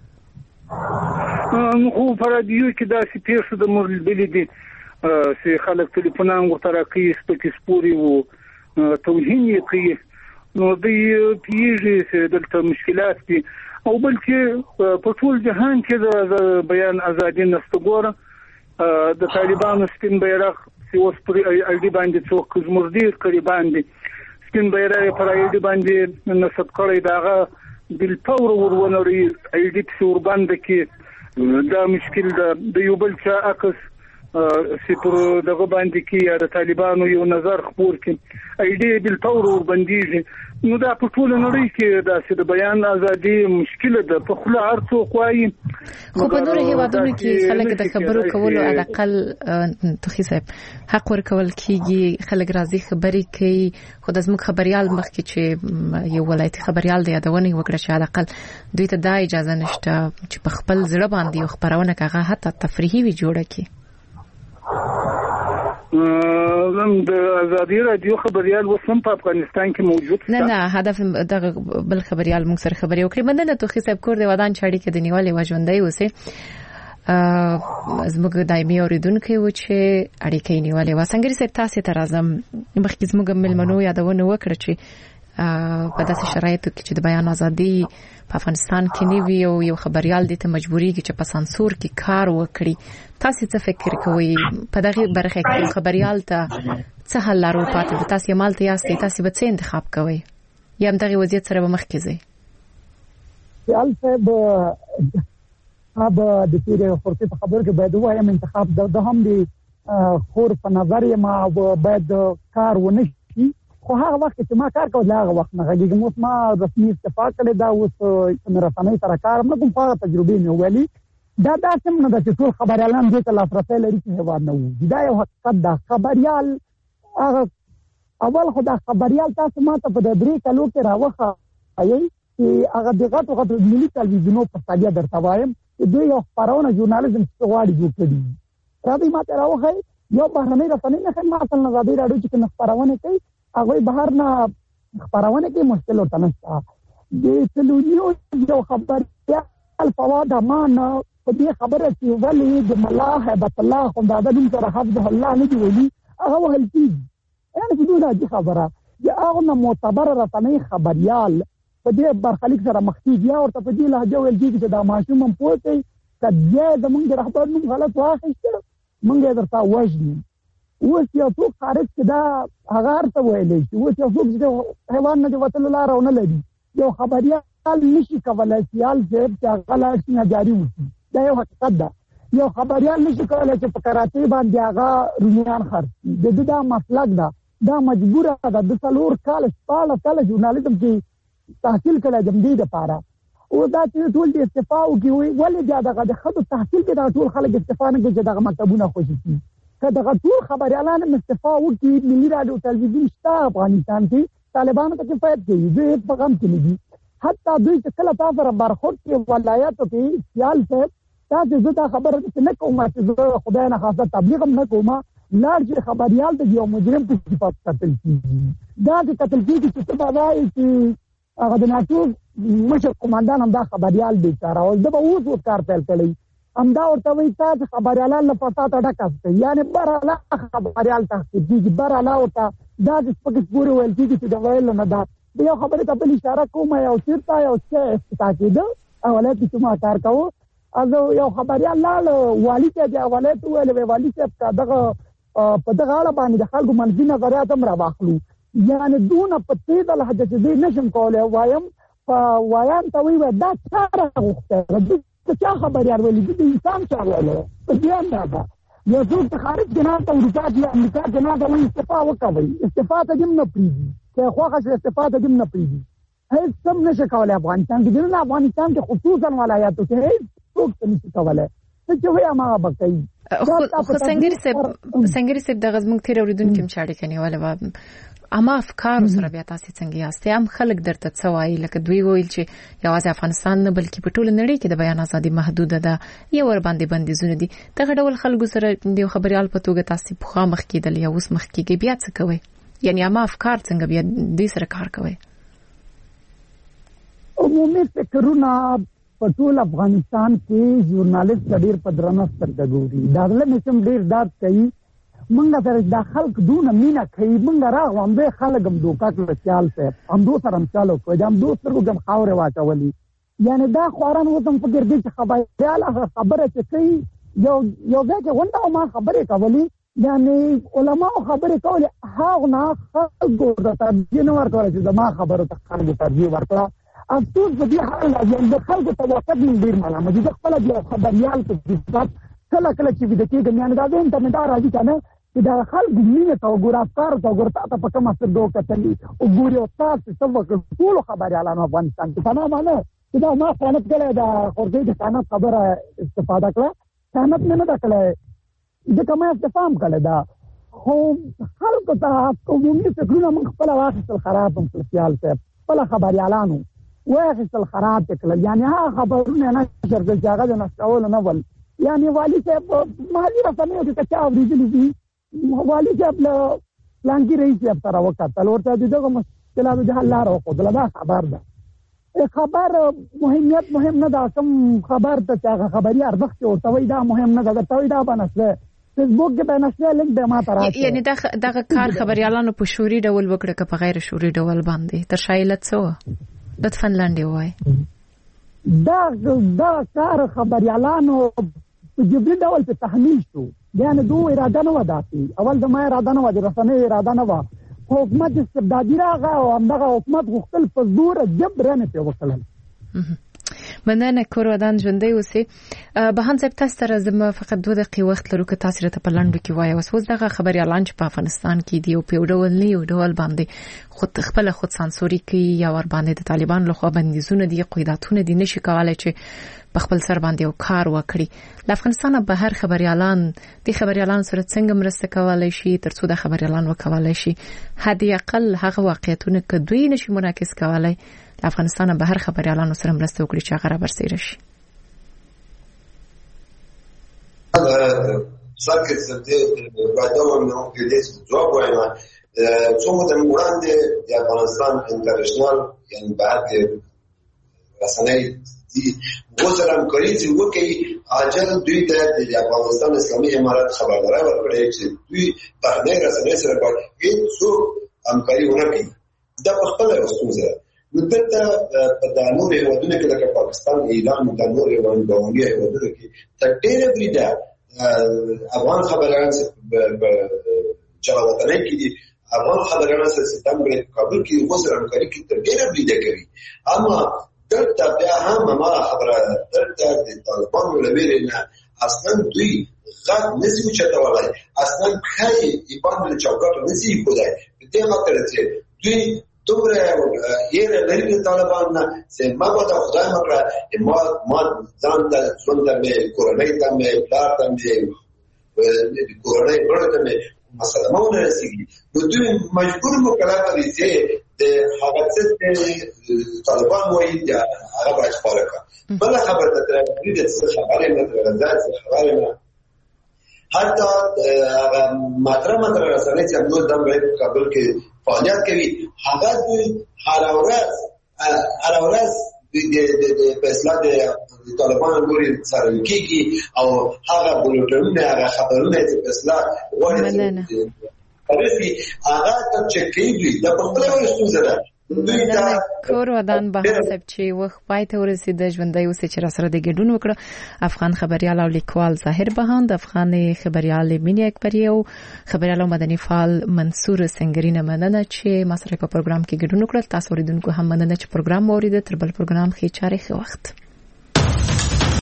خو په رادیو کې داسې پیښې د ملبلې دي چې خلک ټلیفونان ورته راکوي، سپکې سپورې و توهین یې کوي. نو دوی پوهېږي چې دلته مشکلات دي. او بل چې په ټول جهان کې د بیان ازادي نشته. ګوره د طالبانو سپین بیرغ چې اوس پر آی ډي باندې څوک زموږ ډېر قریبان دي سپین بیرغ پر آی ډي باندې نصب کړی د هغه بالفور ورونوري آی ډي پسې ورباندې کې دا مشکل ده. د یو بل چا عکس چې پر دغه باندې کې یا د طالبانو یو نظر خپور کې آی ډي بالفور وربندېږي. نو دا په ټول نړۍ کې داسې د بیان ازادي مشکله ده. په خوله هر څوک وایي، خو په نورو هیوادونو کې خلک د خبرو کولو علاقل توخي صاحب حق ورکول کېږي، خلک راځي خبرې کوي. خو د زموږ خبریال مخکې چې یو ولایتي خبریال د یادونه وکړه چې علاقل دوی ته دا اجازه نشته چې په خپل زړه باندې یو خبرونه هغه حتی تفریحي وي جوړه کړي. زم د ازادي رادیو خبريال وسم په افغانستان کې موجود نه نه هدف دغه بل خبريال موږ سره خبرې وکړي. مننه توخي صاحب کور دی ودان چاړي کې د نیولې وژوندۍ اوسه زموږ دایمي اوریدونکو و چې اړیکې نیولې و. څنګه صاحب تاسو ته راځم مخکې زموږ ملمنو یادونه وکړه چې په داسې شرایطو کې چې د بیان ازادي په افغانستان کې نیوي او یو خبريال دي ته مجبوريږي چې په سانسور کې کار وکړي. تاسو څه فکر کوئ په دغه برخه کې خبريال ته څه حل لرو پاتې د تاسو مال ته یاستئ تاسو به څه انتخاب کوئ یا هم دغه وضعیت سره به مخ کې ځئ؟ خیال صاحب اب د تیرې فرصت خبر کې باید وایم انتخاب د هم دي خور په نظر ما باید کار ونه شي. خو هغه وخت چې ما کار کوم هغه وخت نه غږیږم. اوس ما رسمي استفاده کړې دا اوس رسنۍ سره کار نه کوم. په تجربه مې ویلي دا داسې نه ده چې ټول خبريالان دې ته لاسرسي لري چې هیواد نه وي. دا یو حقیقت ده. خبريال هغه اول خو دا خبريال تاسو ما ته په درې کلو کې راوخه ایي چې هغه دغه غوښتل ملي تلویزیونو په ساده درته وایم چې دوی یو خبرونه ژورنالیزم څواړي جوړ کړي. راځي ما ته راوخه یو بهرنۍ رسنۍ نه خدمت اصل نه غوډي راډیو چې خبرونه کوي هغه بهر نه خبرونه کې مشکل ورته نشته. د تلویزیون یو خبريال فواد امان په دې خبره چې ولې د ملا هبت الله خدای د دې سره حفظ الله نه دی ویلي هغه وهل کیږي. یعنی چې دوی دا خبره یا هغه نه معتبر رسنۍ خبريال په دې برخلیک سره مخکې یا ورته په دې لهجه ویل کیږي چې دا ماشوم هم پوهه کډیا د موږ رهبر نوم غلط واخیسته موږ درته وژني. اوس یو څوک خارج کې دا هغه ارته ویلې چې اوس یو څوک چې حیوان نه وتل لار نه لري یو خبريال نشي کولای سیال زیب چې هغه شي جاری وي. دا یو حقیقت ده. یو خبريال نشي کولای چې په کراچۍ باندې هغه رومیان خرڅ د دې دا مسلک ده. دا مجبوره ده د څلور کال سپاله کال ژورنالیزم کې تحصیل کړه جمدی د پاره او دا چې ټول د استعفا او کې وي ولې دا دغه د خدو تحصیل کې دا ټول خلک استعفا نه کوي دغه مکتبونه خوشي شي. کله دغه ټول خبريالان استعفا او کې ملي رادیو تلویزیون شته افغانستان کې طالبانو ته کفایت کوي دوی په غم کې نه دي. حتی دوی چې کله تاسو سره برخورد کې ولایاتو کې سیال څه تاسو زه دا خبره نه کوم چې خدای نه خاصه تبلیغ نه کوم لاړ چې خبريال د یو مجرم په صفت قتل کیږي دا چې قتل کیږي چې څه وایي چې هغه د ناتو مشر قومندان هم دا خبريال بیچاره او د اوس اوس کار پیل کړی همدا ورته وایي تاسو خبريالان له فساد ډکه یعنی براله خبريال تحقیق کیږي براله ورته دا د سپکس پورې ویل کیږي چې دا ویل نه دا د یو خبرې ته بل اشاره کوم یو چیرته یو څه استاکیده اولاد چې ما کار کوو از یو خبريال لاله والی ته دی اولاد ویل وی والی ته دغه په دغه اړه باندې د خلکو منفي نظریات هم راواخلو یعنی دونه په دې لهجه چې نشم کولای وایم وایان ته وی دا څاره غوښته څه چا خبريال ویلي د انسان چا ویلي په دې اندازه یو څوک خارج جناب ته امریکا دی امریکا جناب ته استعفا وکوي استعفا ته دم نه پریږي چې خوخه چې استعفا ته دم نه پریږي هیڅ سم نشه کولای افغانستان کې د افغانستان کې خصوصا ولایاتو کې هیڅ څوک نشي کولای څه وایي ما بکای خو څنګه سه څنګه سه د غزمن تیر اوریدونکو کې مشاړه کني ولا اما افکار سره بیا تاسو څنګه یاست هم خلک درته څوایي لکه دوی ویل چې یوازې افغانستان نه بلکې په ټوله نړۍ کې د بیان ازادي محدوده ده یو ور باندې بندیزونه دي دغه ډول خلکو سره د خبريال په توګه تاسو په خوا مخ کېدل یا اوس مخ کېږي بیا څه کوي یعنی اما افکار څنګه بیا د سره کار کوي عمومي فکرونه په ټول افغانستان کې ژورنالیست ډېر په درنه سترګه ګوري دا له مسم ډېر داد کوي منګه سره د خلک دونه مینا کوي منګه راغوم به خلک هم دوکا کړل خیال سه هم دو سره چالو کوي هم دو سره کوم خاورې واچولي یعنی دا خوران وزم فکر دي چې خبريال خبره چې کوي یو یو ځکه ونده ما خبرې کولې یعنی علما خبرې کولې هاغه نه خلکو د ترجمه ورکول چې ما خبره ته خلکو ترجمه ورکړه افسوس دې حال یعنی د خلکو توقع ډیر معلومه دي خپل د خبريال په صفات کله کله چې د کېږي یعنی دا د انټرنیټ راځي کنه چې دا خلک مینه ته وګور افکار ته وګور ته په کومه څه دوه کتلې او ګوري او تاسو څه وکړو ټول خبريالانو افغانستان کې کنه مانه چې دا ما خانت کړه دا خورځي د خانت خبره استفاده کړه خانت نه نه کړه دا کومه استفام کړه دا خو خلکو ته کومې فکرونه من خپل واخیستل خراب هم خپل څه خپل خبريالانو واخیستل خراب کړل یعنی هغه خبرونه نه شرګل چې هغه نه څول نه ول یعنی والی صاحب مالی رسنیو کې چا اوریدلی دي والی صاحب له لانګي رئیس صاحب سره وکړل ورته دغه مشکلاتو د حل لار وکړه دا خبر ده خبر مهمیت مهم نه ده کوم خبر ته خبري ارزښت ورته وای دا مهم نه ده ته دا بنسله فیسبوک کې بنسله لینک به ما ترا یعنی دا دغه کار خبريالانو په شوري ډول وکړه که په غیر شوري ډول باندې تر شایلت څه د فنلنډ وای دا دا کار خبريالانو په جبري ډول په تحمیل شو یعنی دوه اراده نه وداتي اول د ما اراده نه ودی رسنۍ اراده نه و حکومت استبدادي راغی او همدغه حکومت غوښتل په زور جبرانه په وکړل مننه کورودان ژوندۍ اوسئ بهان صاحب تاسو سره زما فقط دوه دقیقې وخت لرو که تاسو ته په لنډو کې وایي اوس دغه خبريالان چې په افغانستان کې دی او په ډول نه یو ډول باندې خود خپل خود سانسوري کوي یا ور باندې د طالبان لخوا بندیزونه دي قیداتونه دي نشي کولای چې په خپل سر باندې یو کار وکړي د افغانستان بهر خبريالان د خبريالان سره څنګه مرسته کولای شي ترڅو د خبريالان وکولای شي هدي اقل هغه واقعیتونه کدوې نشي منعکس کولای د افغانستان بهر خبريالانو سره مرسته وکړي چې هغه برسېره شي څنګه چې د بادام نو کې د ځواب وایم څومره د وړاندې د افغانستان انټرنیشنل یعنی بعد رسنۍ دي وسلام کوي چې وکي اجل دوی د افغانستان اسلامي امارات خبرداري ورکړي چې دوی په نه رسنۍ سره باندې څو همکاري ونکړي دا په خپل استوزه مدته په دانور هیوادونو کې لکه پاکستان ایران د نور هیوادونو کې تر ډېره بریده افغان خبريالان په جوابونه کې دي افغان خبريالان سره ستاسو کابل کې وسره همکاري کې تر ډېره بریده کوي اما دلته بیا هم ما خبره دلته د طالبانو لویل نه اصلا دوی غږ نسی چتاولای اصلا خای ایبان له چوکاټ نسی کولای په دې خاطر چې دوی دومره یې لري طالبان نه چې ما به د خدای مکړه ما ما ځان د ژوند د کورنۍ د مې پلار د مې د کورنۍ ورته مې مثلا مونږ رسېږي نو دوی مجبور مکلف دي چې د هغه څه طالبان وایي دا هغه باید خبره کړه بل خبره ده د څه خبره نه ده د څه خبره نه حتی ماتره ماتره رسنۍ چې نور دم په کابل کې فعالیت کوي هغه دوی هر ورځ هر ورځ د د په اصلاح د طالبانو لوري سره کیږي او هغه بولټونه هغه خبرونه چې په اصلاح وایي پرېږي هغه ته چې کیږي د خپل ستونزه ده مننه کور ودان بهر صاحب چې وخت پای ته ورسید ژوندۍ اوسې چې را سره د ګډون وکړه افغان خبريال او لیکوال ظاهر بهاند افغان خبريال مینی اکبری او خبريال او مدني فعال منصور سنگرینه مننه چې ما سره په پروګرام کې ګډون وکړ تاسو اوریدونکو هم مننه چې پروګرام اوریده تر بل پروګرام خې چاري خو وخت